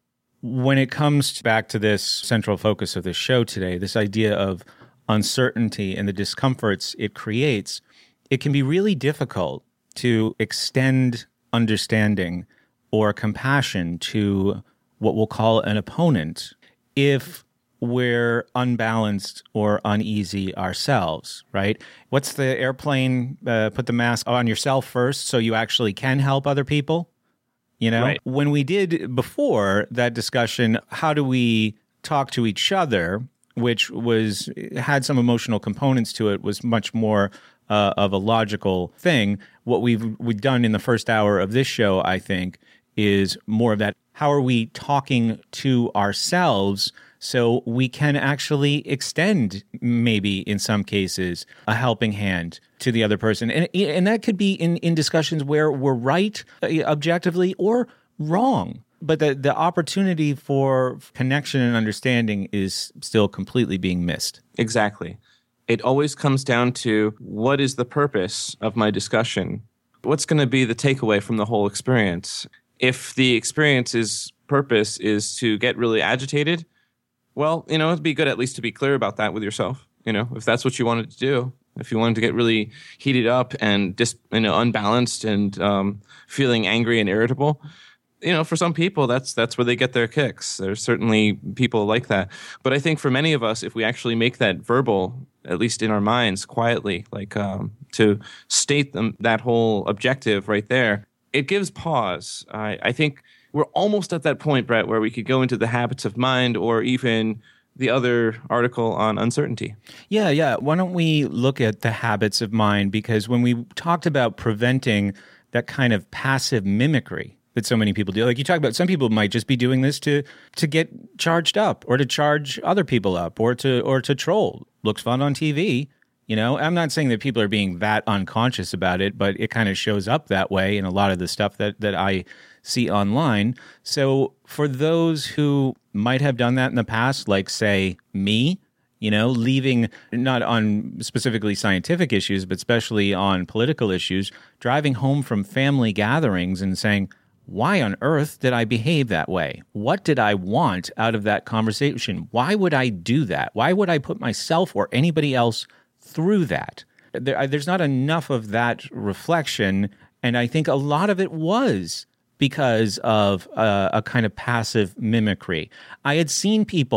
When it comes back to this central focus of the show today, this idea of uncertainty and the discomforts it creates, it can be really difficult to extend understanding or compassion to what we'll call an opponent if we're unbalanced or uneasy ourselves, right? What's the airplane, uh, put the mask on yourself first so you actually can help other people? You know, Right. When we did before that discussion, how do we talk to each other, which was had some emotional components to it, was much more uh, of a logical thing. What we've we've done in the first hour of this show, I think, is more of that. How are we talking to ourselves so we can actually extend, maybe in some cases, a helping hand to the other person? And and that could be in, in discussions where we're right objectively or wrong. But the, the opportunity for connection and understanding is still completely being missed. Exactly. It always comes down to, what is the purpose of my discussion? What's going to be the takeaway from the whole experience? If the experience's purpose is to get really agitated, well, you know, it'd be good at least to be clear about that with yourself. You know, if that's what you wanted to do, if you wanted to get really heated up and dis, you know, unbalanced and um, feeling angry and irritable, you know, for some people, that's that's where they get their kicks. There's certainly people like that. But I think for many of us, if we actually make that verbal, at least in our minds, quietly, like um, to state them, that whole objective right there, it gives pause. I, I think we're almost at that point, Brett, where we could go into the habits of mind, or even the other article on uncertainty. Yeah, yeah. Why don't we look at the habits of mind? Because when we talked about preventing that kind of passive mimicry that so many people do, like you talk about, some people might just be doing this to to get charged up, or to charge other people up, or to or to troll. Looks fun on T V. You know, I'm not saying that people are being that unconscious about it, but it kind of shows up that way in a lot of the stuff that, that I see online. So for those who might have done that in the past, like, say, me, you know, leaving, not on specifically scientific issues, but especially on political issues, driving home from family gatherings and saying, why on earth did I behave that way? What did I want out of that conversation? Why would I do that? Why would I put myself or anybody else through that? There, there's not enough of that reflection, and I think a lot of it was because of uh, a kind of passive mimicry. I had seen people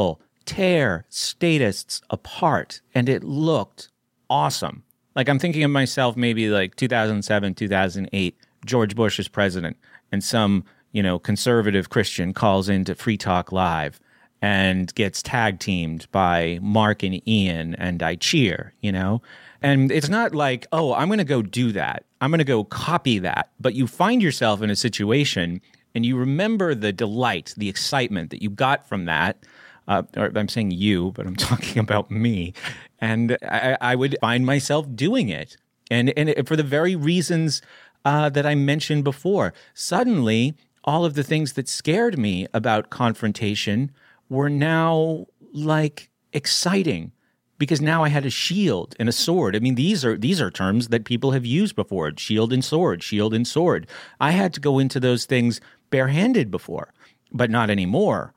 tear statists apart, and it looked awesome. Like, I'm thinking of myself maybe like two thousand seven, two thousand eight, George Bush is president, and some, you know, conservative Christian calls into Free Talk Live and gets tag teamed by Mark and Ian, and I cheer, you know? And it's not like, oh, I'm going to go do that. I'm going to go copy that. But you find yourself in a situation and you remember the delight, the excitement that you got from that. Uh, or I'm saying you, but I'm talking about me. And I, I would find myself doing it. And, and it, for the very reasons uh, that I mentioned before. Suddenly, all of the things that scared me about confrontation were now like exciting, because now I had a shield and a sword. I mean, these are these are terms that people have used before: shield and sword, shield and sword. I had to go into those things barehanded before, but not anymore.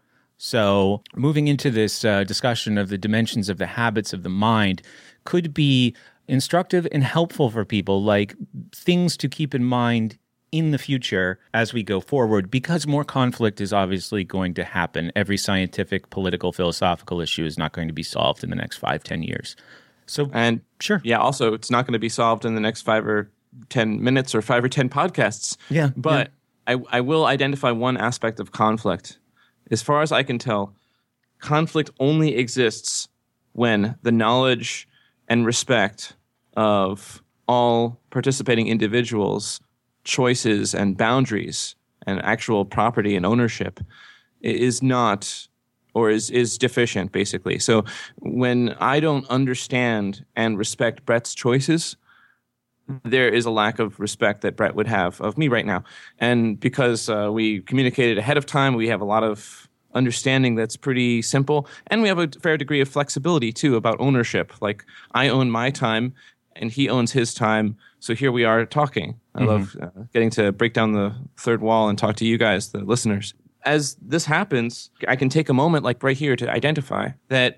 So moving into this uh, discussion of the dimensions of the habits of the mind could be instructive and helpful for people, like things to keep in mind in the future as we go forward, because more conflict is obviously going to happen. Every scientific, political, philosophical issue is not going to be solved in the next five, ten years. So, and sure. Yeah, also, it's not going to be solved in the next five or ten minutes or five or ten podcasts. Yeah. But yeah. I, I will identify one aspect of conflict. As far as I can tell, conflict only exists when the knowledge and respect of all participating individuals' choices and boundaries and actual property and ownership is not, or is, is deficient, basically. So when I don't understand and respect Brett's choices, there is a lack of respect that Brett would have of me right now. And because uh, we communicated ahead of time, we have a lot of understanding that's pretty simple. And we have a fair degree of flexibility, too, about ownership. Like, I own my time, and he owns his time. So here we are talking. I mm-hmm. love uh, getting to break down the third wall and talk to you guys, the listeners. As this happens, I can take a moment like right here to identify that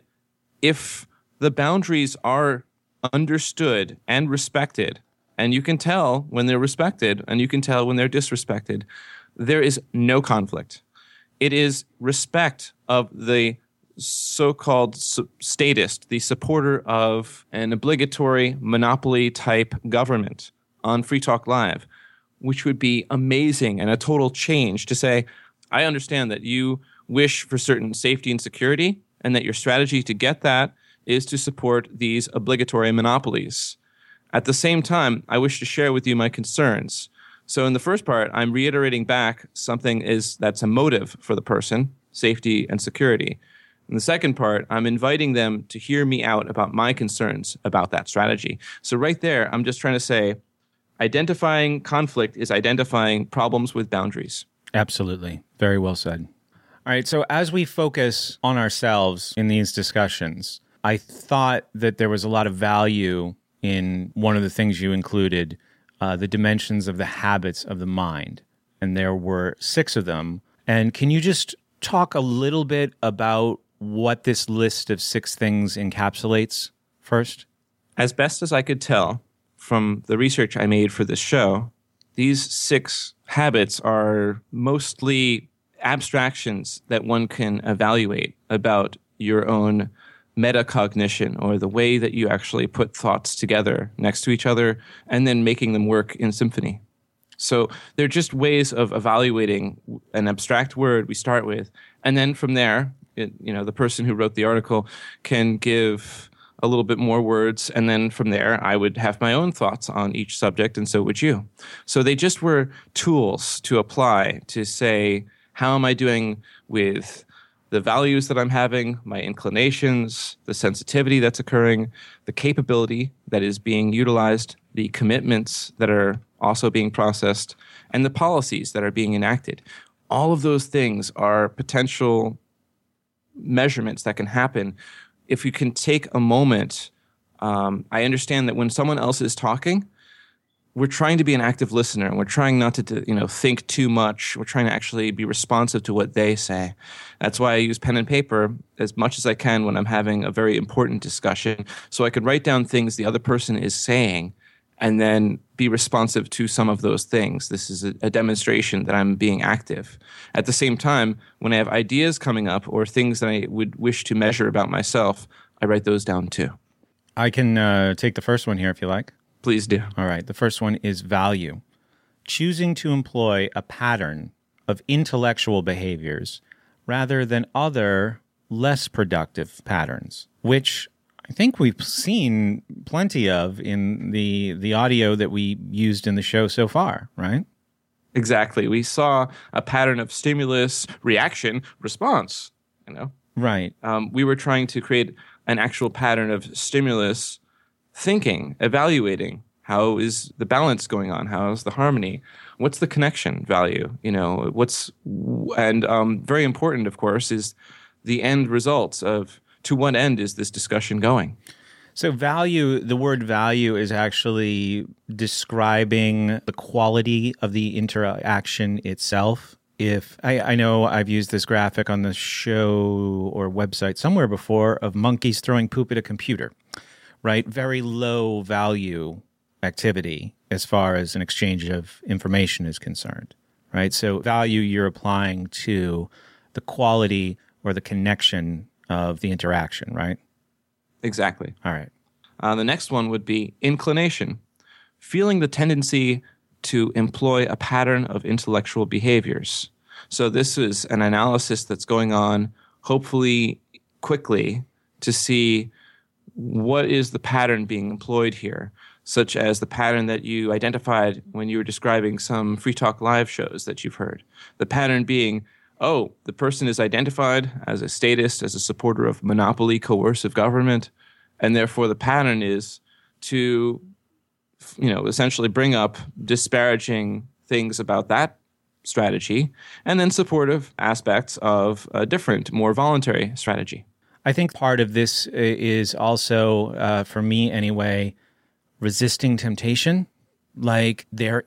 if the boundaries are understood and respected, and you can tell when they're respected and you can tell when they're disrespected, there is no conflict. It is respect of the so-called statist, the supporter of an obligatory monopoly-type government on Free Talk Live, which would be amazing and a total change to say, I understand that you wish for certain safety and security, and that your strategy to get that is to support these obligatory monopolies. At the same time, I wish to share with you my concerns. So in the first part, I'm reiterating back something is that's a motive for the person, safety and security. In the second part, I'm inviting them to hear me out about my concerns about that strategy. So right there, I'm just trying to say, identifying conflict is identifying problems with boundaries. Absolutely. Very well said. All right, so as we focus on ourselves in these discussions, I thought that there was a lot of value in one of the things you included, uh, the dimensions of the habits of the mind. And there were six of them. And can you just talk a little bit about what this list of six things encapsulates first? As best as I could tell from the research I made for this show, these six habits are mostly abstractions that one can evaluate about your own metacognition, or the way that you actually put thoughts together next to each other and then making them work in symphony. So they're just ways of evaluating an abstract word we start with, and then from there, it, you know, the person who wrote the article can give a little bit more words, and then from there, I would have my own thoughts on each subject, and so would you. So they just were tools to apply to say, how am I doing with the values that I'm having, my inclinations, the sensitivity that's occurring, the capability that is being utilized, the commitments that are also being processed, and the policies that are being enacted. All of those things are potential measurements that can happen if you can take a moment. Um, I understand that when someone else is talking, we're trying to be an active listener, and we're trying not to, to, you know, think too much. We're trying to actually be responsive to what they say. That's why I use pen and paper as much as I can when I'm having a very important discussion, so I can write down things the other person is saying and then be responsive to some of those things. This is a, a demonstration that I'm being active. At the same time, when I have ideas coming up or things that I would wish to measure about myself, I write those down too. I can uh, take the first one here if you like. Please do. All right. The first one is value. Choosing to employ a pattern of intellectual behaviors rather than other less productive patterns, which I think we've seen plenty of in the the audio that we used in the show so far, right? Exactly. We saw a pattern of stimulus, reaction, response, you know? Right. Um, we were trying to create an actual pattern of stimulus, thinking, evaluating. How is the balance going on? How is the harmony? What's the connection value? You know, what's, and um, very important, of course, is the end results of to what end is this discussion going? So value, the word value is actually describing the quality of the interaction itself. If I, I know I've used this graphic on the show or website somewhere before of monkeys throwing poop at a computer, right? Very low value activity as far as an exchange of information is concerned, right? So value you're applying to the quality or the connection of the interaction, right? Exactly. All right. Uh, the next one would be inclination, feeling the tendency to employ a pattern of intellectual behaviors. So this is an analysis that's going on, hopefully quickly, to see what is the pattern being employed here, such as the pattern that you identified when you were describing some Free Talk Live shows that you've heard. The pattern being, oh, the person is identified as a statist, as a supporter of monopoly, coercive government, and therefore the pattern is to, you know, essentially bring up disparaging things about that strategy and then supportive aspects of a different, more voluntary strategy. I think part of this is also, uh, for me anyway, resisting temptation. Like there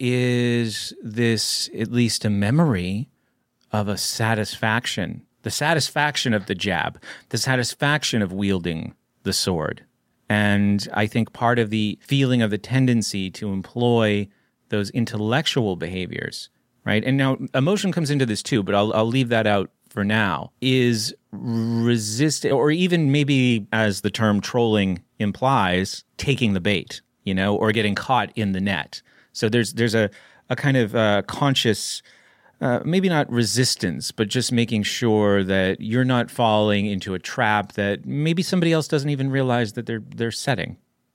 is this, at least a memory of a satisfaction, the satisfaction of the jab, the satisfaction of wielding the sword. And I think part of the feeling of the tendency to employ those intellectual behaviors, right? And now emotion comes into this too, but I'll, I'll leave that out for now, is resist, or even maybe as the term trolling implies, taking the bait, you know, or getting caught in the net. So there's there's a, a kind of uh, conscious, uh, maybe not resistance, but just making sure that you're not falling into a trap that maybe somebody else doesn't even realize that they're they're setting.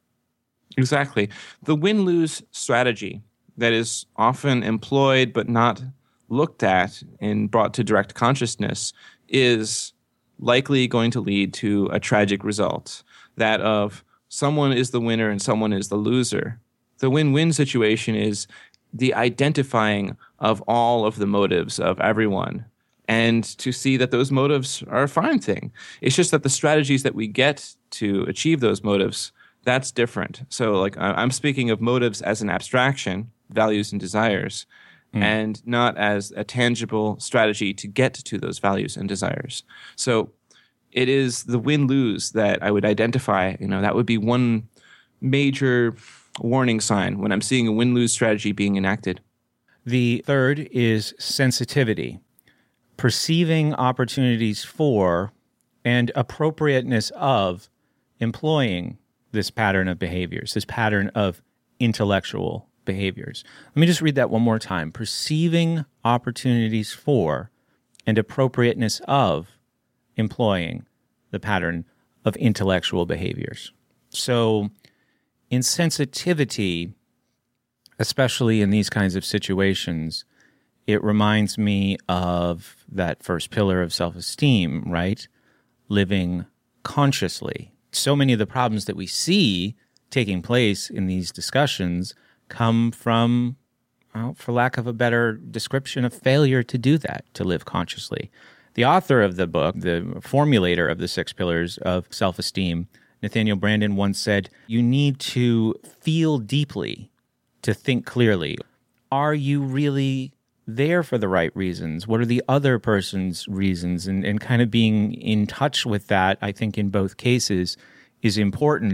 Exactly. The win-lose strategy that is often employed but not looked at and brought to direct consciousness is likely going to lead to a tragic result, that of someone is the winner and someone is the loser. The win-win situation is the identifying of all of the motives of everyone and to see that those motives are a fine thing. It's just that the strategies that we get to achieve those motives, that's different. So like I'm speaking of motives as an abstraction, values and desires, mm. and not as a tangible strategy to get to those values and desires. So it is the win-lose that I would identify. You know, that would be one major warning sign when I'm seeing a win-lose strategy being enacted. The third is sensitivity, perceiving opportunities for and appropriateness of employing this pattern of behaviors, this pattern of intellectual behaviors. Let me just read that one more time. Perceiving opportunities for and appropriateness of employing the pattern of intellectual behaviors. So in sensitivity, especially in these kinds of situations, it reminds me of that first pillar of self-esteem, right? Living consciously. So many of the problems that we see taking place in these discussions come from, well, for lack of a better description, of failure to do that, to live consciously. The author of the book, the formulator of the six pillars of self-esteem, Nathaniel Branden, once said, you need to feel deeply to think clearly. Are you really there for the right reasons? What are the other person's reasons? And, and kind of being in touch with that, I think in both cases, is important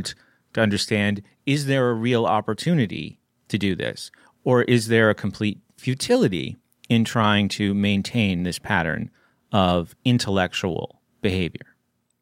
to understand, is there a real opportunity to do this? Or is there a complete futility in trying to maintain this pattern of intellectual behavior?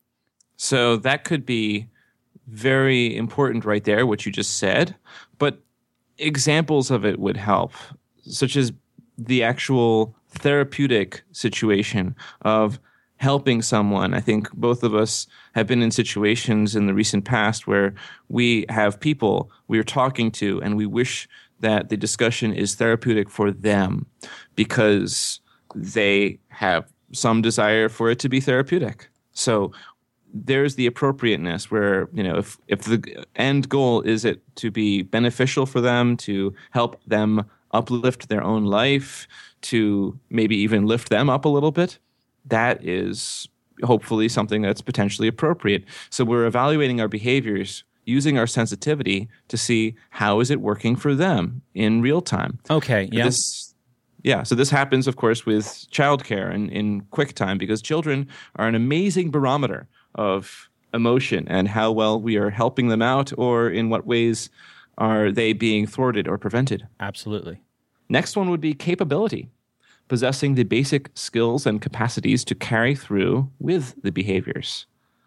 So that could be very important right there, what you just said. But examples of it would help, such as the actual therapeutic situation of helping someone. I think both of us have been in situations in the recent past where we have people we are talking to and we wish that the discussion is therapeutic for them because they have some desire for it to be therapeutic. So there's the appropriateness where, you know, if, if the end goal is it to be beneficial for them, to help them uplift their own life, to maybe even lift them up a little bit, that is hopefully something that's potentially appropriate. So we're evaluating our behaviors using our sensitivity to see how is it working for them in real time. Okay, yeah. This, yeah, so this happens, of course, with childcare and in QuickTime because children are an amazing barometer of emotion and how well we are helping them out or in what ways are they being thwarted or prevented. Absolutely. Next one would be capability, possessing the basic skills and capacities to carry through with the behaviors.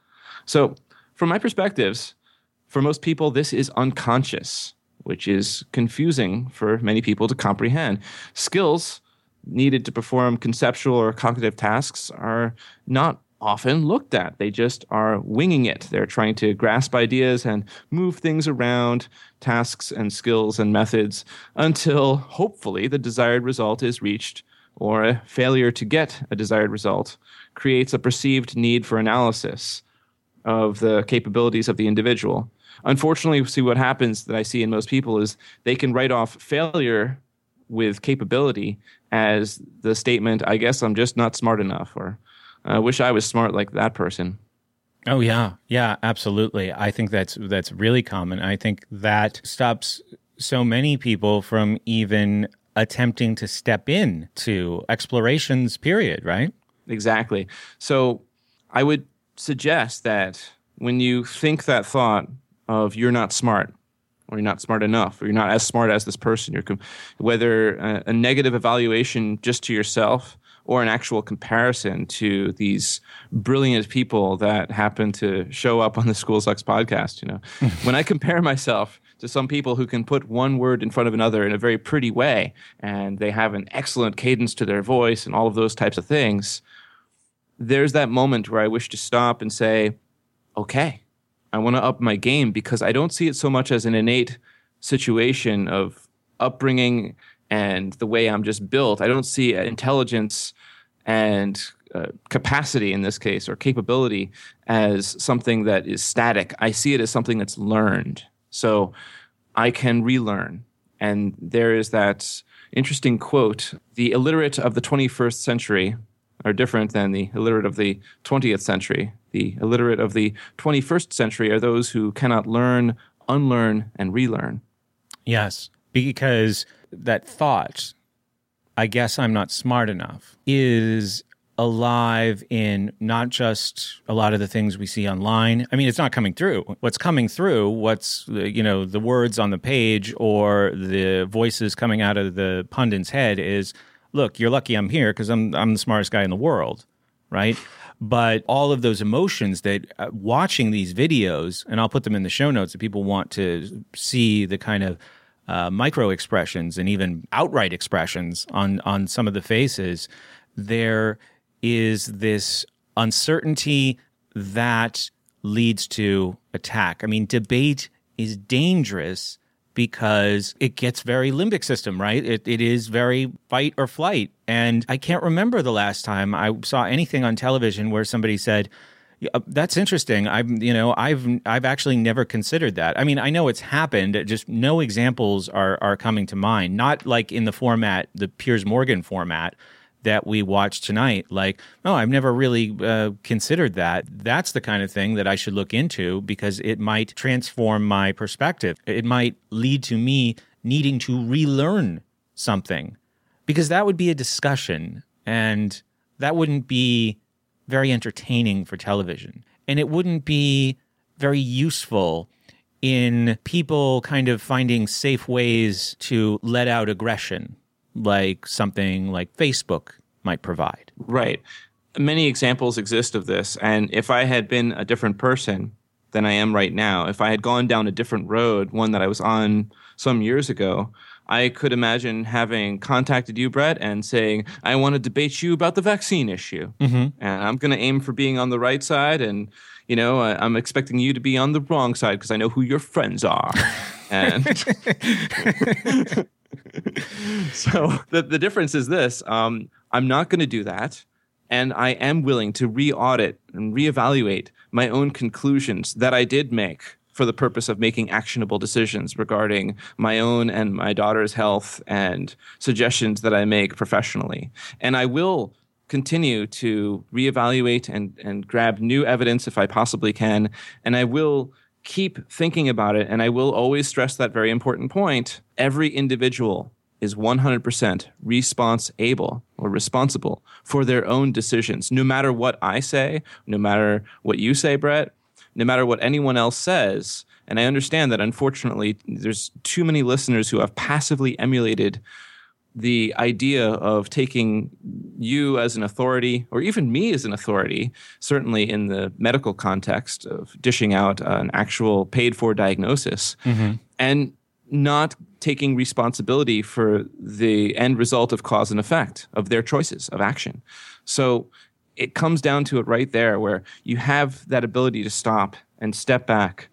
So from my perspectives, for most people, this is unconscious, which is confusing for many people to comprehend. Skills needed to perform conceptual or cognitive tasks are not often looked at. They just are winging it. They're trying to grasp ideas and move things around, tasks and skills and methods, until hopefully the desired result is reached, or a failure to get a desired result creates a perceived need for analysis of the capabilities of the individual. Unfortunately, see what happens that I see in most people is they can write off failure with capability as the statement, I guess I'm just not smart enough, or I wish I was smart like that person. Oh yeah, yeah, absolutely. I think that's that's really common. I think that stops so many people from even attempting to step in to explorations, period, right? Exactly. So I would suggest that when you think that thought of you're not smart, or you're not smart enough, or you're not as smart as this person, you're com- whether a, a negative evaluation just to yourself or an actual comparison to these brilliant people that happen to show up on the School Sucks podcast, you know, when I compare myself to some people who can put one word in front of another in a very pretty way, and they have an excellent cadence to their voice and all of those types of things, there's that moment where I wish to stop and say, okay, I want to up my game, because I don't see it so much as an innate situation of upbringing and the way I'm just built. I don't see intelligence and uh, capacity in this case, or capability, as something that is static. I see it as something that's learned. So I can relearn. And there is that interesting quote, the illiterate of the twenty-first century are different than the illiterate of the twentieth century. The illiterate of the twenty-first century are those who cannot learn, unlearn, and relearn. Yes, because that thought, I guess I'm not smart enough, is alive in not just a lot of the things we see online. I mean, it's not coming through. What's coming through, what's, you know, the words on the page or the voices coming out of the pundit's head is, look, you're lucky I'm here because I'm I'm the smartest guy in the world, right? But all of those emotions that uh, watching these videos, and I'll put them in the show notes if people want to see the kind of uh, micro expressions and even outright expressions on, on some of the faces, there is this uncertainty that leads to attack. I mean, debate is dangerous because it gets very limbic system, right? It It is very fight or flight. And I can't remember the last time I saw anything on television where somebody said, yeah, that's interesting. I'm, you know, I've I've actually never considered that. I mean, I know it's happened. Just no examples are are coming to mind. Not like in the format, the Piers Morgan format that we watched tonight. Like, oh, I've never really uh, considered that. That's the kind of thing that I should look into because it might transform my perspective. It might lead to me needing to relearn something, because that would be a discussion, and that wouldn't be very entertaining for television. And it wouldn't be very useful in people kind of finding safe ways to let out aggression, like something like Facebook might provide. Right. Many examples exist of this. And if I had been a different person than I am right now, if I had gone down a different road, one that I was on some years ago, I could imagine having contacted you, Brett, and saying, I want to debate you about the vaccine issue. Mm-hmm. And I'm going to aim for being on the right side. And, you know, I, I'm expecting you to be on the wrong side because I know who your friends are. And so the, the difference is this. Um, I'm not going to do that. And I am willing to re-audit and reevaluate my own conclusions that I did make for the purpose of making actionable decisions regarding my own and my daughter's health and suggestions that I make professionally. And I will continue to reevaluate and, and grab new evidence if I possibly can. And I will keep thinking about it. And I will always stress that very important point. Every individual is one hundred percent responsible or responsible for their own decisions, no matter what I say, no matter what you say, Brett, no matter what anyone else says. And I understand that, unfortunately, there's too many listeners who have passively emulated the idea of taking you as an authority, or even me as an authority, certainly in the medical context of dishing out an actual paid-for diagnosis, mm-hmm. and not taking responsibility for the end result of cause and effect of their choices of action. So it comes down to it right there, where you have that ability to stop and step back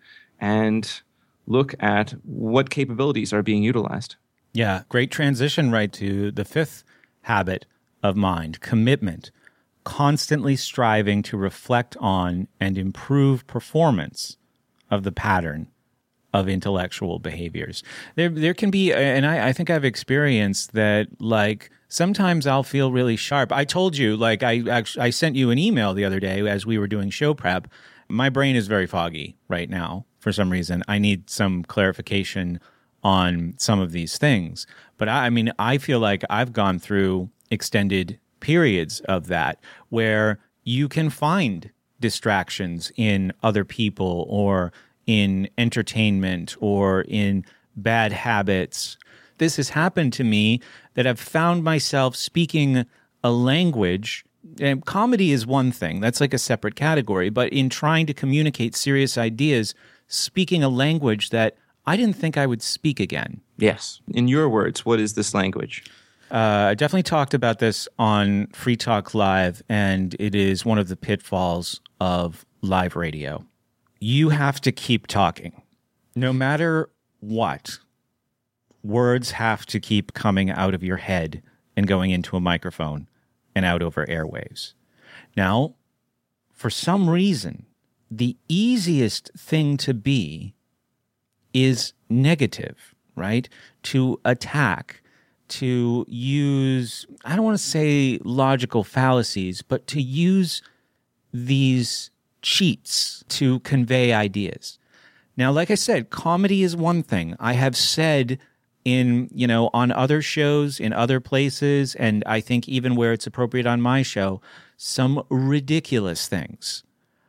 and look at what capabilities are being utilized. Yeah, great transition right to the fifth habit of mind, commitment, constantly striving to reflect on and improve performance of the pattern of intellectual behaviors. There there can be, and I, I think I've experienced that, like, sometimes I'll feel really sharp. I told you, like, I actually, I sent you an email the other day as we were doing show prep. My brain is very foggy right now for some reason. I need some clarification on some of these things. But I, I mean, I feel like I've gone through extended periods of that where you can find distractions in other people or in entertainment or in bad habits. This has happened to me that I've found myself speaking a language, and comedy is one thing, that's like a separate category, but in trying to communicate serious ideas, speaking a language that I didn't think I would speak again. Yes. In your words, what is this language? Uh, I definitely talked about this on Free Talk Live, and it is one of the pitfalls of live radio. You have to keep talking. No matter what, words have to keep coming out of your head and going into a microphone and out over airwaves. Now, for some reason, the easiest thing to be is negative, right? To attack, to use, I don't want to say logical fallacies, but to use these cheats to convey ideas. Now, like I said, comedy is one thing. I have said in, you know, on other shows, in other places, and I think even where it's appropriate on my show, some ridiculous things.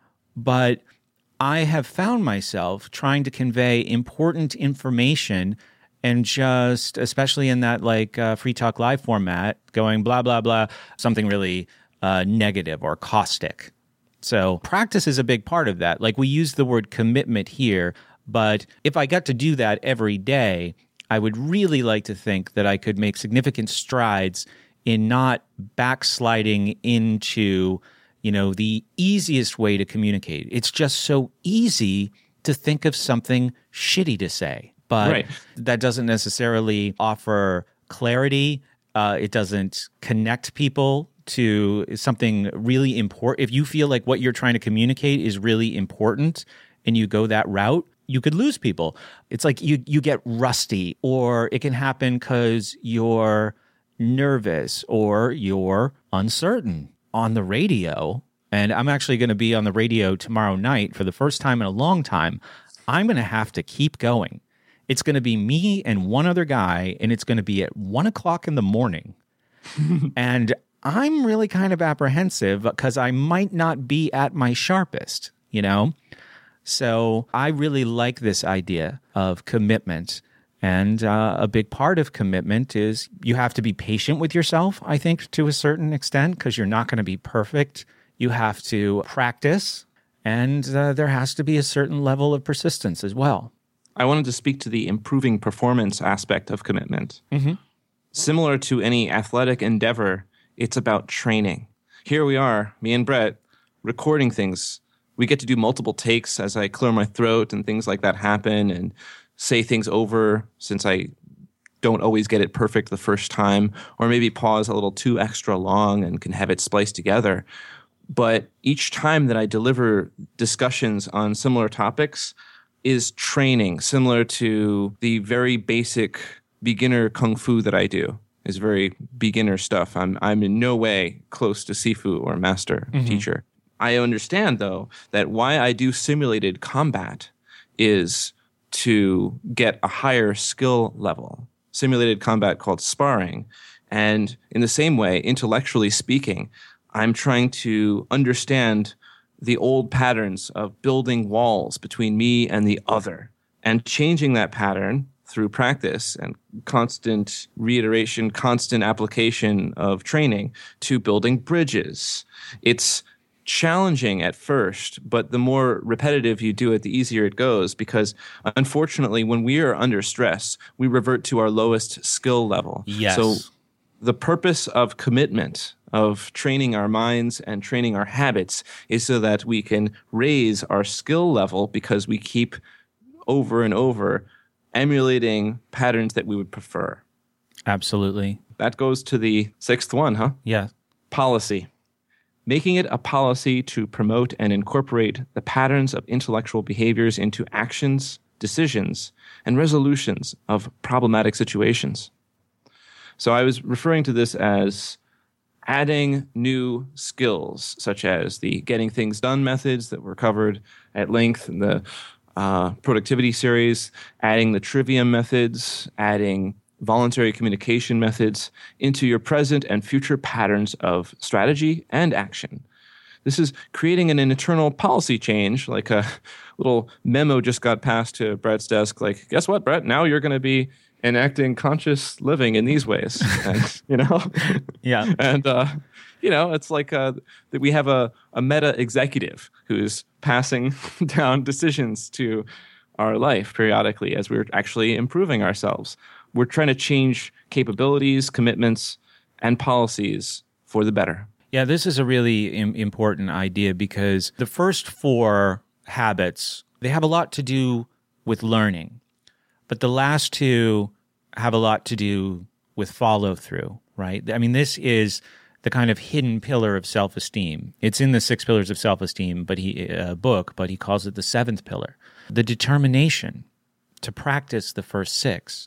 But I have found myself trying to convey important information and just, especially in that like uh, Free Talk Live format, going blah, blah, blah, something really uh, negative or caustic. So practice is a big part of that. Like we use the word commitment here, but if I got to do that every day, I would really like to think that I could make significant strides in not backsliding into, you know, the easiest way to communicate. It's just so easy to think of something shitty to say, but right. That doesn't necessarily offer clarity. Uh, it doesn't connect people to something really important. If you feel like what you're trying to communicate is really important and you go that route, you could lose people. It's like you you get rusty, or it can happen because you're nervous or you're uncertain. On the radio, and I'm actually going to be on the radio tomorrow night for the first time in a long time, I'm going to have to keep going. It's going to be me and one other guy, and it's going to be at one o'clock in the morning. And I'm really kind of apprehensive because I might not be at my sharpest, you know? So I really like this idea of commitment. And uh, a big part of commitment is you have to be patient with yourself, I think, to a certain extent, because you're not going to be perfect. You have to practice, and uh, there has to be a certain level of persistence as well. I wanted to speak to the improving performance aspect of commitment. Mm-hmm. Similar to any athletic endeavor, it's about training. Here we are, me and Brett, recording things. We get to do multiple takes as I clear my throat and things like that happen, and say things over since I don't always get it perfect the first time, or maybe pause a little too extra long and can have it spliced together. But each time that I deliver discussions on similar topics is training, similar to the very basic beginner kung fu that I do. Is very beginner stuff. I'm I'm in no way close to Sifu or master mm-hmm. teacher. I understand, though, that why I do simulated combat is to get a higher skill level. Simulated combat called sparring. And in the same way, intellectually speaking, I'm trying to understand the old patterns of building walls between me and the other and changing that pattern through practice and constant reiteration, constant application of training to building bridges. It's challenging at first, but the more repetitive you do it, the easier it goes, because unfortunately, when we are under stress, we revert to our lowest skill level. Yes. So the purpose of commitment, of training our minds and training our habits, is so that we can raise our skill level, because we keep over and over emulating patterns that we would prefer. Absolutely. That goes to the sixth one, huh? Yeah. Policy. Making it a policy to promote and incorporate the patterns of intellectual behaviors into actions, decisions, and resolutions of problematic situations. So I was referring to this as adding new skills, such as the getting things done methods that were covered at length in the uh, productivity series, adding the trivium methods, adding voluntary communication methods into your present and future patterns of strategy and action. This is creating an internal policy change, like a little memo just got passed to Brett's desk, like, guess what, Brett? Now you're going to be enacting conscious living in these ways. And, you know? Yeah. And, uh, you know, it's like uh, that we have a, a meta executive who's passing down decisions to our life periodically as we're actually improving ourselves. We're trying to change capabilities, commitments, and policies for the better. Yeah, this is a really im- important idea, because the first four habits, they have a lot to do with learning, but the last two have a lot to do with follow-through, right? I mean, this is the kind of hidden pillar of self-esteem. It's in the Six Pillars of Self-Esteem but he, uh, book, but he calls it the seventh pillar. The determination to practice the first six.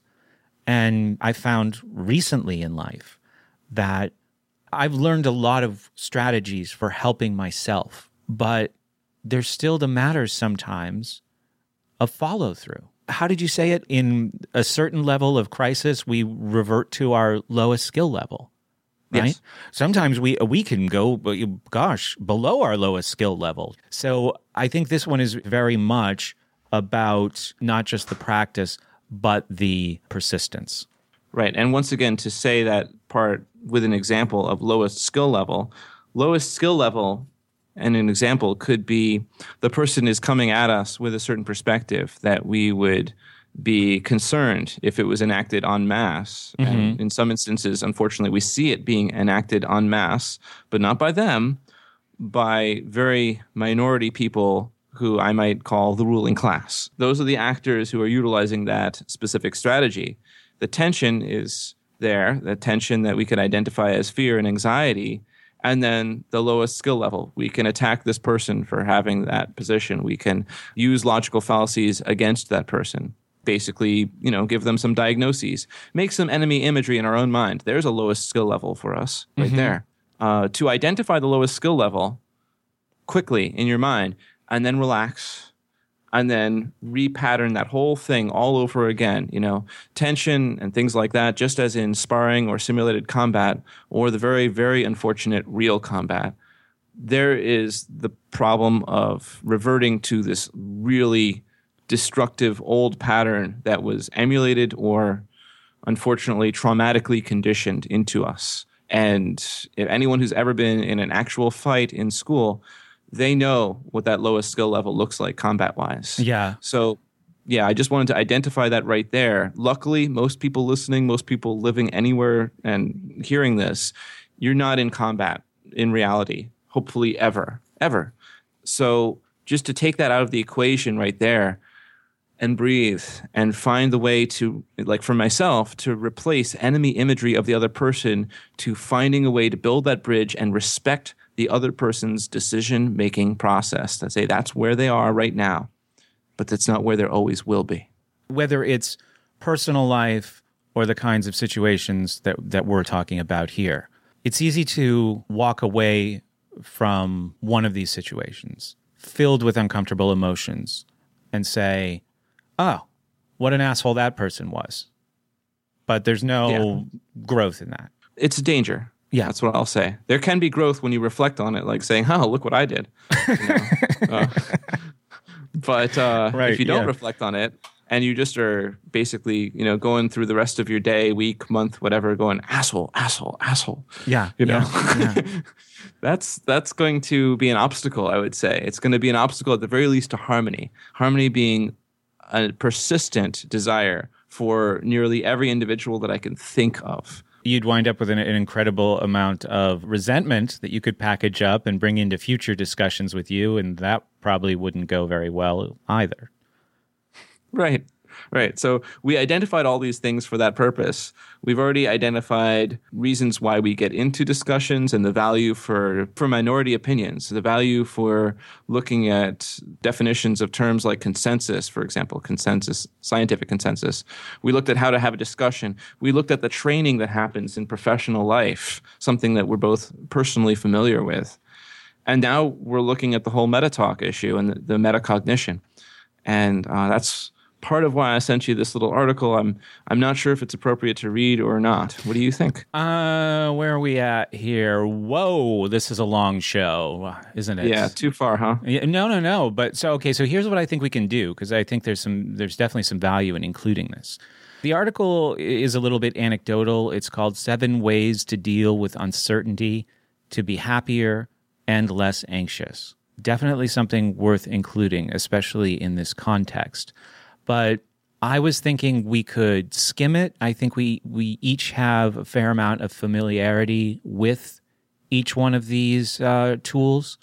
And I found recently in life that I've learned a lot of strategies for helping myself, but there's still the matter sometimes of follow-through. How did you say it? In a certain level of crisis, we revert to our lowest skill level, right? Yes. Sometimes we we can go, gosh, below our lowest skill level. So I think this one is very much about not just the practice, but the persistence. Right. And once again, to say that part with an example of lowest skill level, lowest skill level, and an example could be the person is coming at us with a certain perspective that we would be concerned if it was enacted en masse. Mm-hmm. And in some instances, unfortunately, we see it being enacted en masse, but not by them, by very minority people who I might call the ruling class. Those are the actors who are utilizing that specific strategy. The tension is there, the tension that we can identify as fear and anxiety, and then the lowest skill level. We can attack this person for having that position. We can use logical fallacies against that person. Basically, you know, give them some diagnoses. Make some enemy imagery in our own mind. There's a lowest skill level for us right mm-hmm. there. Uh, to identify the lowest skill level quickly in your mind, and then relax, and then repattern that whole thing all over again, you know, tension and things like that, just as in sparring or simulated combat or the very, very unfortunate real combat. there is the problem of reverting to this really destructive old pattern that was emulated or unfortunately traumatically conditioned into us. And if anyone who's ever been in an actual fight in school, they know what that lowest skill level looks like combat-wise. Yeah. So, yeah, I just wanted to identify that right there. Luckily, most people listening, most people living anywhere and hearing this, you're not in combat in reality, hopefully ever, ever. So just to take that out of the equation right there and breathe and find the way to, like for myself, to replace enemy imagery of the other person to finding a way to build that bridge and respect the other person's decision-making process. To say that's where they are right now, but that's not where there always will be. Whether it's personal life or the kinds of situations that, that we're talking about here, it's easy to walk away from one of these situations filled with uncomfortable emotions and say, oh, what an asshole that person was. But there's no yeah. growth in that. It's a danger. Yeah. That's what I'll say. There can be growth when you reflect on it, like saying, oh, look what I did. You know? uh, but uh, right, if you don't yeah. reflect on it and you just are basically, you know, going through the rest of your day, week, month, whatever, going, asshole, asshole, asshole. Yeah. You know, yeah, yeah. that's that's going to be an obstacle, I would say. It's going to be an obstacle at the very least to harmony. Harmony being a persistent desire for nearly every individual that I can think of. You'd wind up with an, an incredible amount of resentment that you could package up and bring into future discussions with you, and that probably wouldn't go very well either. Right. Right. So we identified all these things for that purpose. We've already identified reasons why we get into discussions and the value for, for minority opinions, the value for looking at definitions of terms like consensus, for example, consensus, scientific consensus. We looked at how to have a discussion. We looked at the training that happens in professional life, something that we're both personally familiar with. And now we're looking at the whole meta-talk issue and the, the metacognition. And uh, that's part of why I sent you this little article. I'm I'm not sure if it's appropriate to read or not. What do you think? Uh, where are we at here? Whoa, this is a long show, isn't it? Yeah, too far, huh? Yeah, no, no, no. But so okay, so here's what I think we can do, because I think there's some there's definitely some value in including this. The article is a little bit anecdotal. It's called Seven Ways to Deal with Uncertainty to Be Happier and Less Anxious. Definitely something worth including, especially in this context. But I was thinking we could skim it. I think we, we each have a fair amount of familiarity with each one of these uh, tools.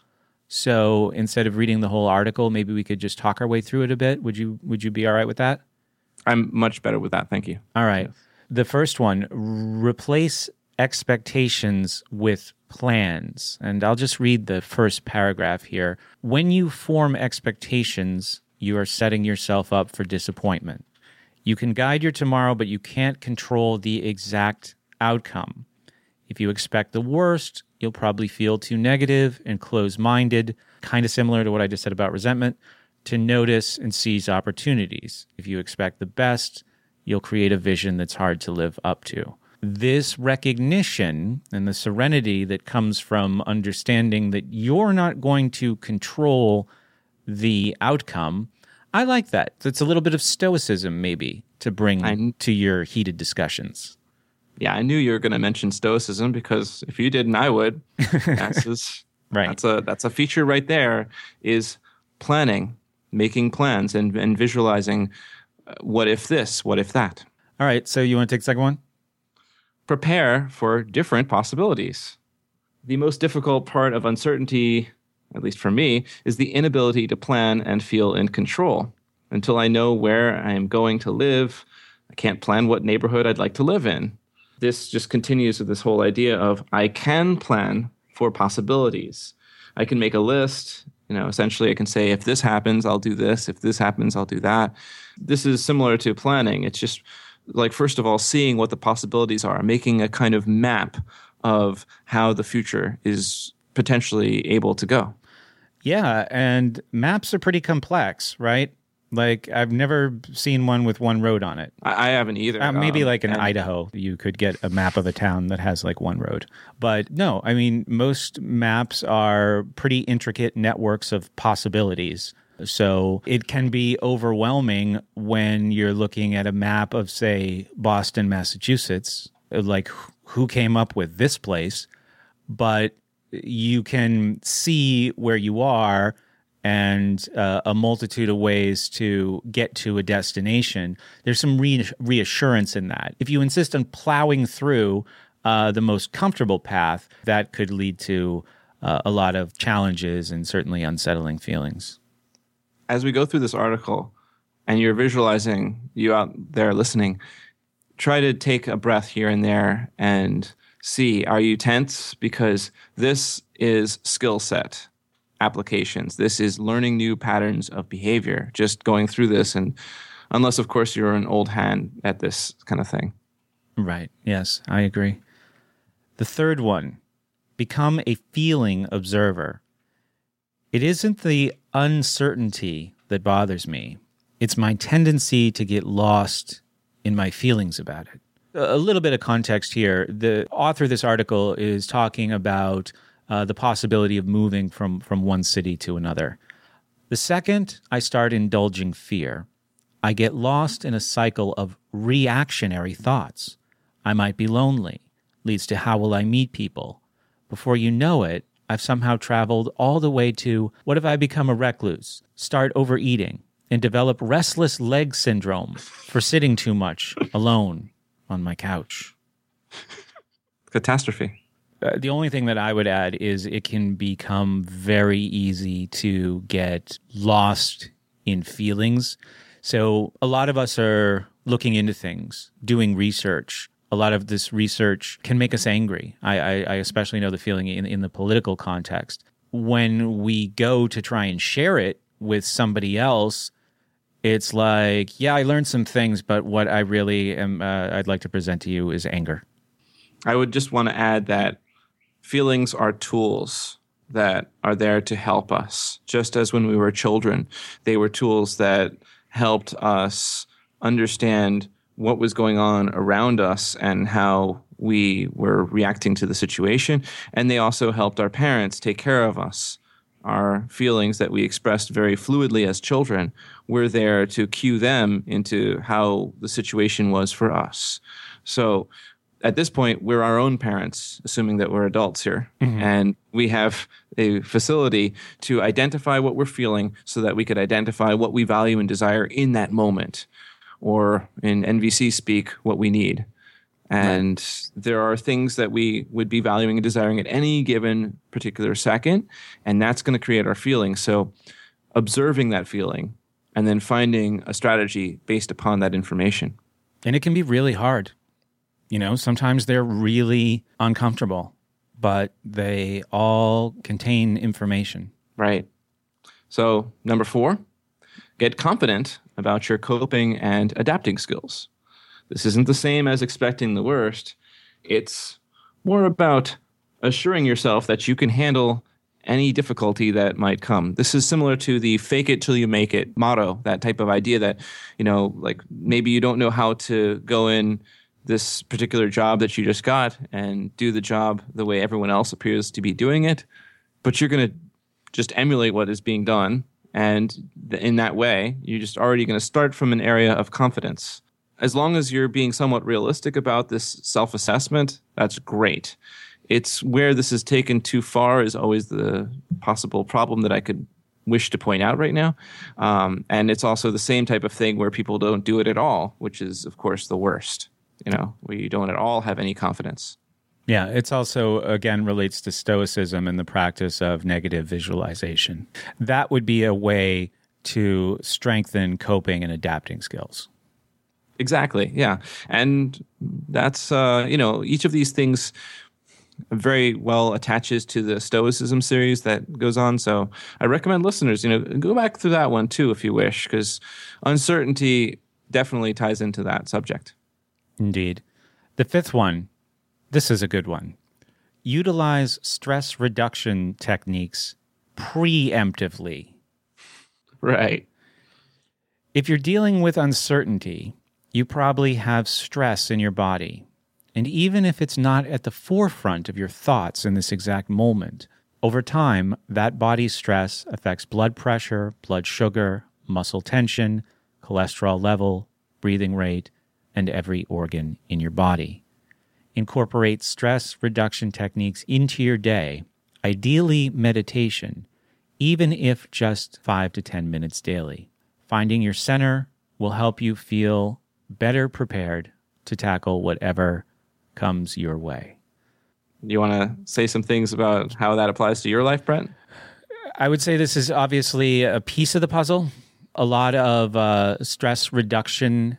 So instead of reading the whole article, maybe we could just talk our way through it a bit. Would you Would you be all right with that? I'm much better with that. Thank you. All right. Yes. The first one, replace expectations with plans. And I'll just read the first paragraph here. When you form expectations, you are setting yourself up for disappointment. You can guide your tomorrow, but you can't control the exact outcome. If you expect the worst, you'll probably feel too negative and close-minded, kind of similar to what I just said about resentment, to notice and seize opportunities. If you expect the best, you'll create a vision that's hard to live up to. This recognition and the serenity that comes from understanding that you're not going to control the outcome, I like that. It's a little bit of stoicism, maybe, to bring I, to your heated discussions. Yeah, I knew you were going to mention stoicism, because if you didn't, I would. That's just, right. That's a that's a feature right there. Is planning, making plans, and and visualizing. Uh, what if this? What if that? All right. So you want to take the second one? Prepare for different possibilities. The most difficult part of uncertainty, at least for me, is the inability to plan and feel in control. Until I know where I am going to live, I can't plan what neighborhood I'd like to live in. This just continues with this whole idea of I can plan for possibilities. I can make a list. You know, essentially I can say, if this happens, I'll do this. If this happens, I'll do that. This is similar to planning. It's just like, first of all, seeing what the possibilities are, making a kind of map of how the future is potentially able to go. Yeah, and maps are pretty complex, right? Like, I've never seen one with one road on it. I, I haven't either. Uh, maybe Um, like in and- Idaho, you could get a map of a town that has like one road. But no, I mean, most maps are pretty intricate networks of possibilities. So it can be overwhelming when you're looking at a map of, say, Boston, Massachusetts, like who came up with this place? But you can see where you are and uh, a multitude of ways to get to a destination. There's some re- reassurance in that. If you insist on plowing through uh, the most comfortable path, that could lead to uh, a lot of challenges and certainly unsettling feelings. As we go through this article and you're visualizing, you out there listening, try to take a breath here and there and see, are you tense? Because this is skill set applications. This is learning new patterns of behavior, just going through this. And unless, of course, you're an old hand at this kind of thing. Right. Yes, I agree. The third one, become a feeling observer. It isn't the uncertainty that bothers me. It's my tendency to get lost in my feelings about it. A little bit of context here. The author of this article is talking about uh, the possibility of moving from, from one city to another. The second I start indulging fear, I get lost in a cycle of reactionary thoughts. I might be lonely, leads to how will I meet people. Before you know it, I've somehow traveled all the way to what if I become a recluse, start overeating, and develop restless leg syndrome for sitting too much alone on my couch. Catastrophe. Uh, the only thing that I would add is it can become very easy to get lost in feelings. So a lot of us are looking into things, doing research. A lot of this research can make us angry. I, I, I especially know the feeling in, in the political context. When we go to try and share it with somebody else, it's like, yeah, I learned some things, but what I really am, uh, I'd like to present to you is anger. I would just want to add that feelings are tools that are there to help us. Just as when we were children, they were tools that helped us understand what was going on around us and how we were reacting to the situation. And they also helped our parents take care of us. Our feelings that we expressed very fluidly as children were there to cue them into how the situation was for us. So at this point, we're our own parents, assuming that we're adults here. Mm-hmm. And we have a facility to identify what we're feeling so that we could identify what we value and desire in that moment, or in N V C speak, what we need. And right. There are things that we would be valuing and desiring at any given particular second, and that's going to create our feeling. So observing that feeling and then finding a strategy based upon that information. And it can be really hard. You know, sometimes they're really uncomfortable, but they all contain information. Right. So number four, get confident about your coping and adapting skills. This isn't the same as expecting the worst. It's more about assuring yourself that you can handle any difficulty that might come. This is similar to the fake it till you make it motto, that type of idea that, you know, like maybe you don't know how to go in this particular job that you just got and do the job the way everyone else appears to be doing it, but you're going to just emulate what is being done. And in that way, you're just already going to start from an area of confidence. As long as you're being somewhat realistic about this self-assessment, that's great. It's where this is taken too far is always the possible problem that I could wish to point out right now. Um, and it's also the same type of thing where people don't do it at all, which is, of course, the worst, you know, where you don't at all have any confidence. Yeah, it's also, again, relates to Stoicism and the practice of negative visualization. That would be a way to strengthen coping and adapting skills. Exactly, yeah. And that's, uh, you know, each of these things very well attaches to the Stoicism series that goes on. So I recommend listeners, you know, go back through that one too if you wish, because uncertainty definitely ties into that subject. Indeed. The fifth one, this is a good one. Utilize stress reduction techniques preemptively. Right. If you're dealing with uncertainty, you probably have stress in your body. And even if it's not at the forefront of your thoughts in this exact moment, over time, that body stress affects blood pressure, blood sugar, muscle tension, cholesterol level, breathing rate, and every organ in your body. Incorporate stress reduction techniques into your day, ideally meditation, even if just five to ten minutes daily. Finding your center will help you feel better prepared to tackle whatever comes your way. You want to say some things about how that applies to your life, Brent? I would say this is obviously a piece of the puzzle. A lot of uh, stress reduction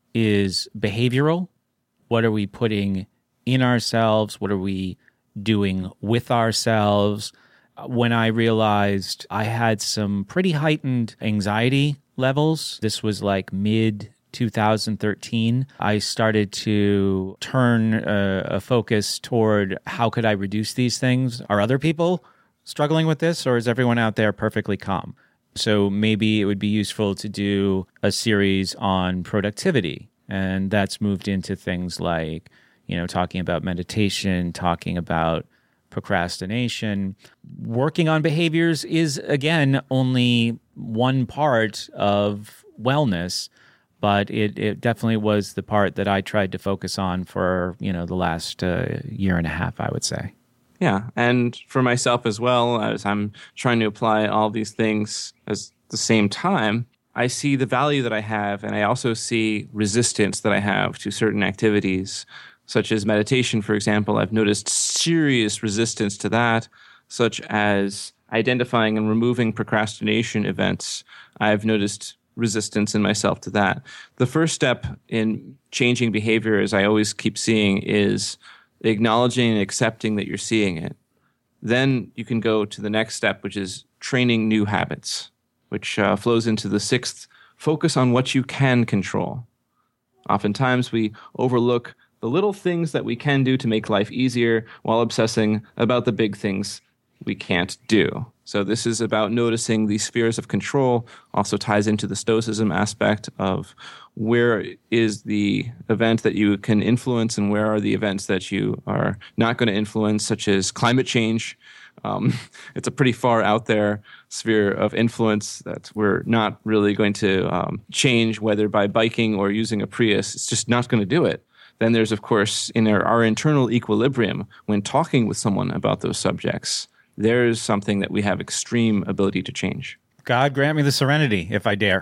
is behavioral. What are we putting in ourselves? What are we doing with ourselves? When I realized I had some pretty heightened anxiety levels, this was like mid two thousand thirteen, I started to turn a, a focus toward how could I reduce these things? Are other people struggling with this, or is everyone out there perfectly calm? So maybe it would be useful to do a series on productivity, and that's moved into things like, you know, talking about meditation, talking about procrastination. Working on behaviors is, again, only one part of wellness, but it, it definitely was the part that I tried to focus on for, you know, the last uh, year and a half, I would say. Yeah, and for myself as well, as I'm trying to apply all these things at the same time, I see the value that I have, and I also see resistance that I have to certain activities, such as meditation, for example. I've noticed serious resistance to that, such as identifying and removing procrastination events. I've noticed resistance in myself to that. The first step in changing behavior, as I always keep seeing, is acknowledging and accepting that you're seeing it. Then you can go to the next step, which is training new habits, which uh, flows into the sixth, focus on what you can control. Oftentimes we overlook the little things that we can do to make life easier while obsessing about the big things we can't do. So this is about noticing the spheres of control, also ties into the Stoicism aspect of where is the event that you can influence and where are the events that you are not going to influence, such as climate change. Um, it's a pretty far out there sphere of influence that we're not really going to um, change, whether by biking or using a Prius. It's just not going to do it. Then there's, of course, in our, our internal equilibrium when talking with someone about those subjects. There's something that we have extreme ability to change. God grant me the serenity, if I dare,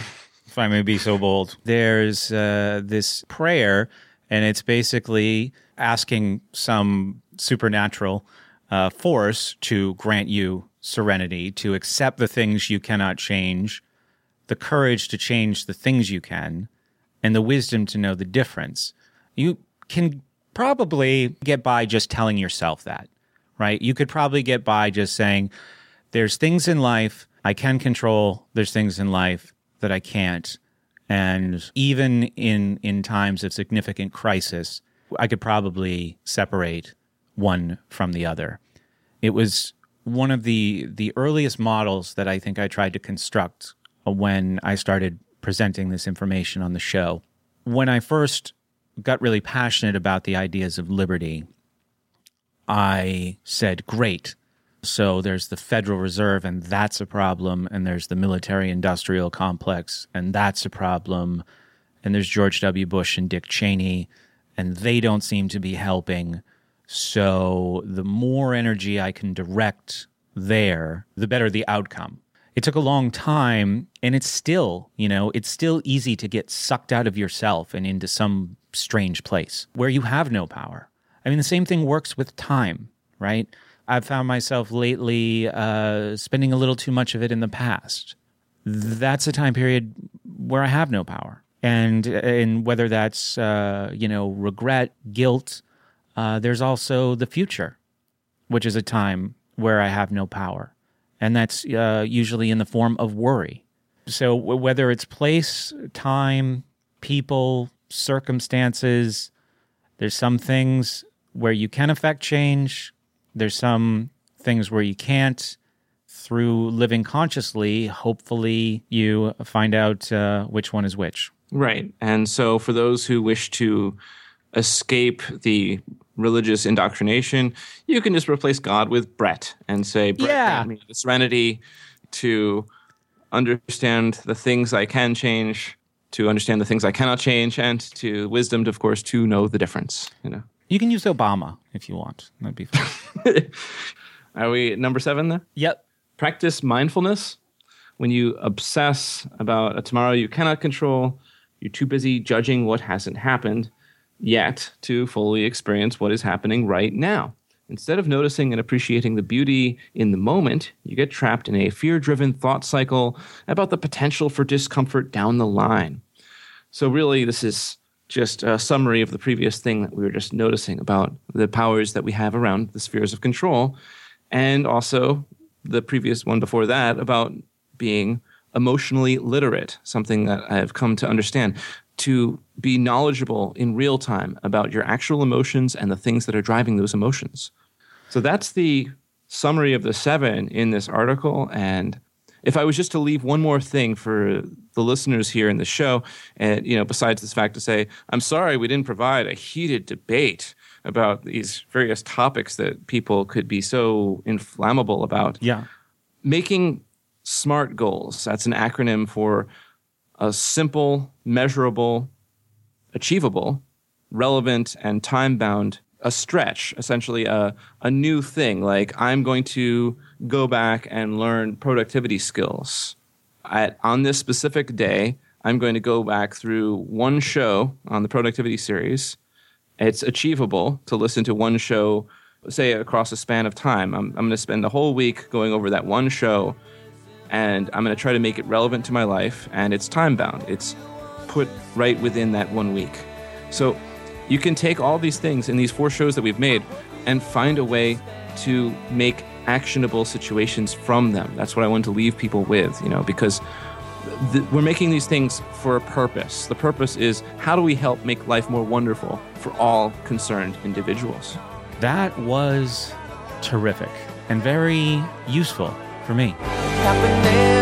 if I may be so bold. There's uh, this prayer, and it's basically asking some supernatural uh, force to grant you serenity, to accept the things you cannot change, the courage to change the things you can, and the wisdom to know the difference. You can probably get by just telling yourself that. Right? You could probably get by just saying, there's things in life I can control, there's things in life that I can't. And even in, in times of significant crisis, I could probably separate one from the other. It was one of the, the earliest models that I think I tried to construct when I started presenting this information on the show. When I first got really passionate about the ideas of liberty, I said, great. So there's the Federal Reserve, and that's a problem. And there's the military-industrial complex, and that's a problem. And there's George W. Bush and Dick Cheney, and they don't seem to be helping. So the more energy I can direct there, the better the outcome. It took a long time, and it's still, you know, it's still easy to get sucked out of yourself and into some strange place where you have no power. I mean, the same thing works with time, right? I've found myself lately uh, spending a little too much of it in the past. That's a time period where I have no power. And, and whether that's, uh, you know, regret, guilt, uh, there's also the future, which is a time where I have no power. And that's uh, usually in the form of worry. So w- whether it's place, time, people, circumstances, there's some things where you can affect change. There's some things where you can't. through living consciously, hopefully you find out uh, which one is which. Right. And so for those who wish to escape the religious indoctrination, you can just replace God with Brett and say, Brett, Yeah. grant me the serenity to understand the things I can change, to understand the things I cannot change, and to wisdom, to, of course, to know the difference. You know. You can use Obama if you want. That'd be fine. Are we at number seven there? Yep. Practice mindfulness. When you obsess about a tomorrow you cannot control, you're too busy judging what hasn't happened yet to fully experience what is happening right now. Instead of noticing and appreciating the beauty in the moment, you get trapped in a fear-driven thought cycle about the potential for discomfort down the line. So really, this is just a summary of the previous thing that we were just noticing about the powers that we have around the spheres of control, and also the previous one before that about being emotionally literate, something that I have come to understand, to be knowledgeable in real time about your actual emotions and the things that are driving those emotions. So that's the summary of the seven in this article. And if I was just to leave one more thing for the listeners here in the show, and you know, besides this fact to say, I'm sorry we didn't provide a heated debate about these various topics that people could be so inflammable about. Yeah. Making SMART goals, that's an acronym for a simple, measurable, achievable, relevant, and time-bound, a stretch, essentially a, a new thing. Like, I'm going to go back and learn productivity skills. At, on this specific day, I'm going to go back through one show on the productivity series. It's achievable to listen to one show, say, across a span of time. I'm, I'm going to spend the whole week going over that one show, and I'm going to try to make it relevant to my life, and it's time-bound. It's put right within that one week. So you can take all these things in these four shows that we've made and find a way to make actionable situations from them. That's what I want to leave people with, you know, because th- we're making these things for a purpose. The purpose is, how do we help make life more wonderful for all concerned individuals? That was terrific and very useful for me. Happiness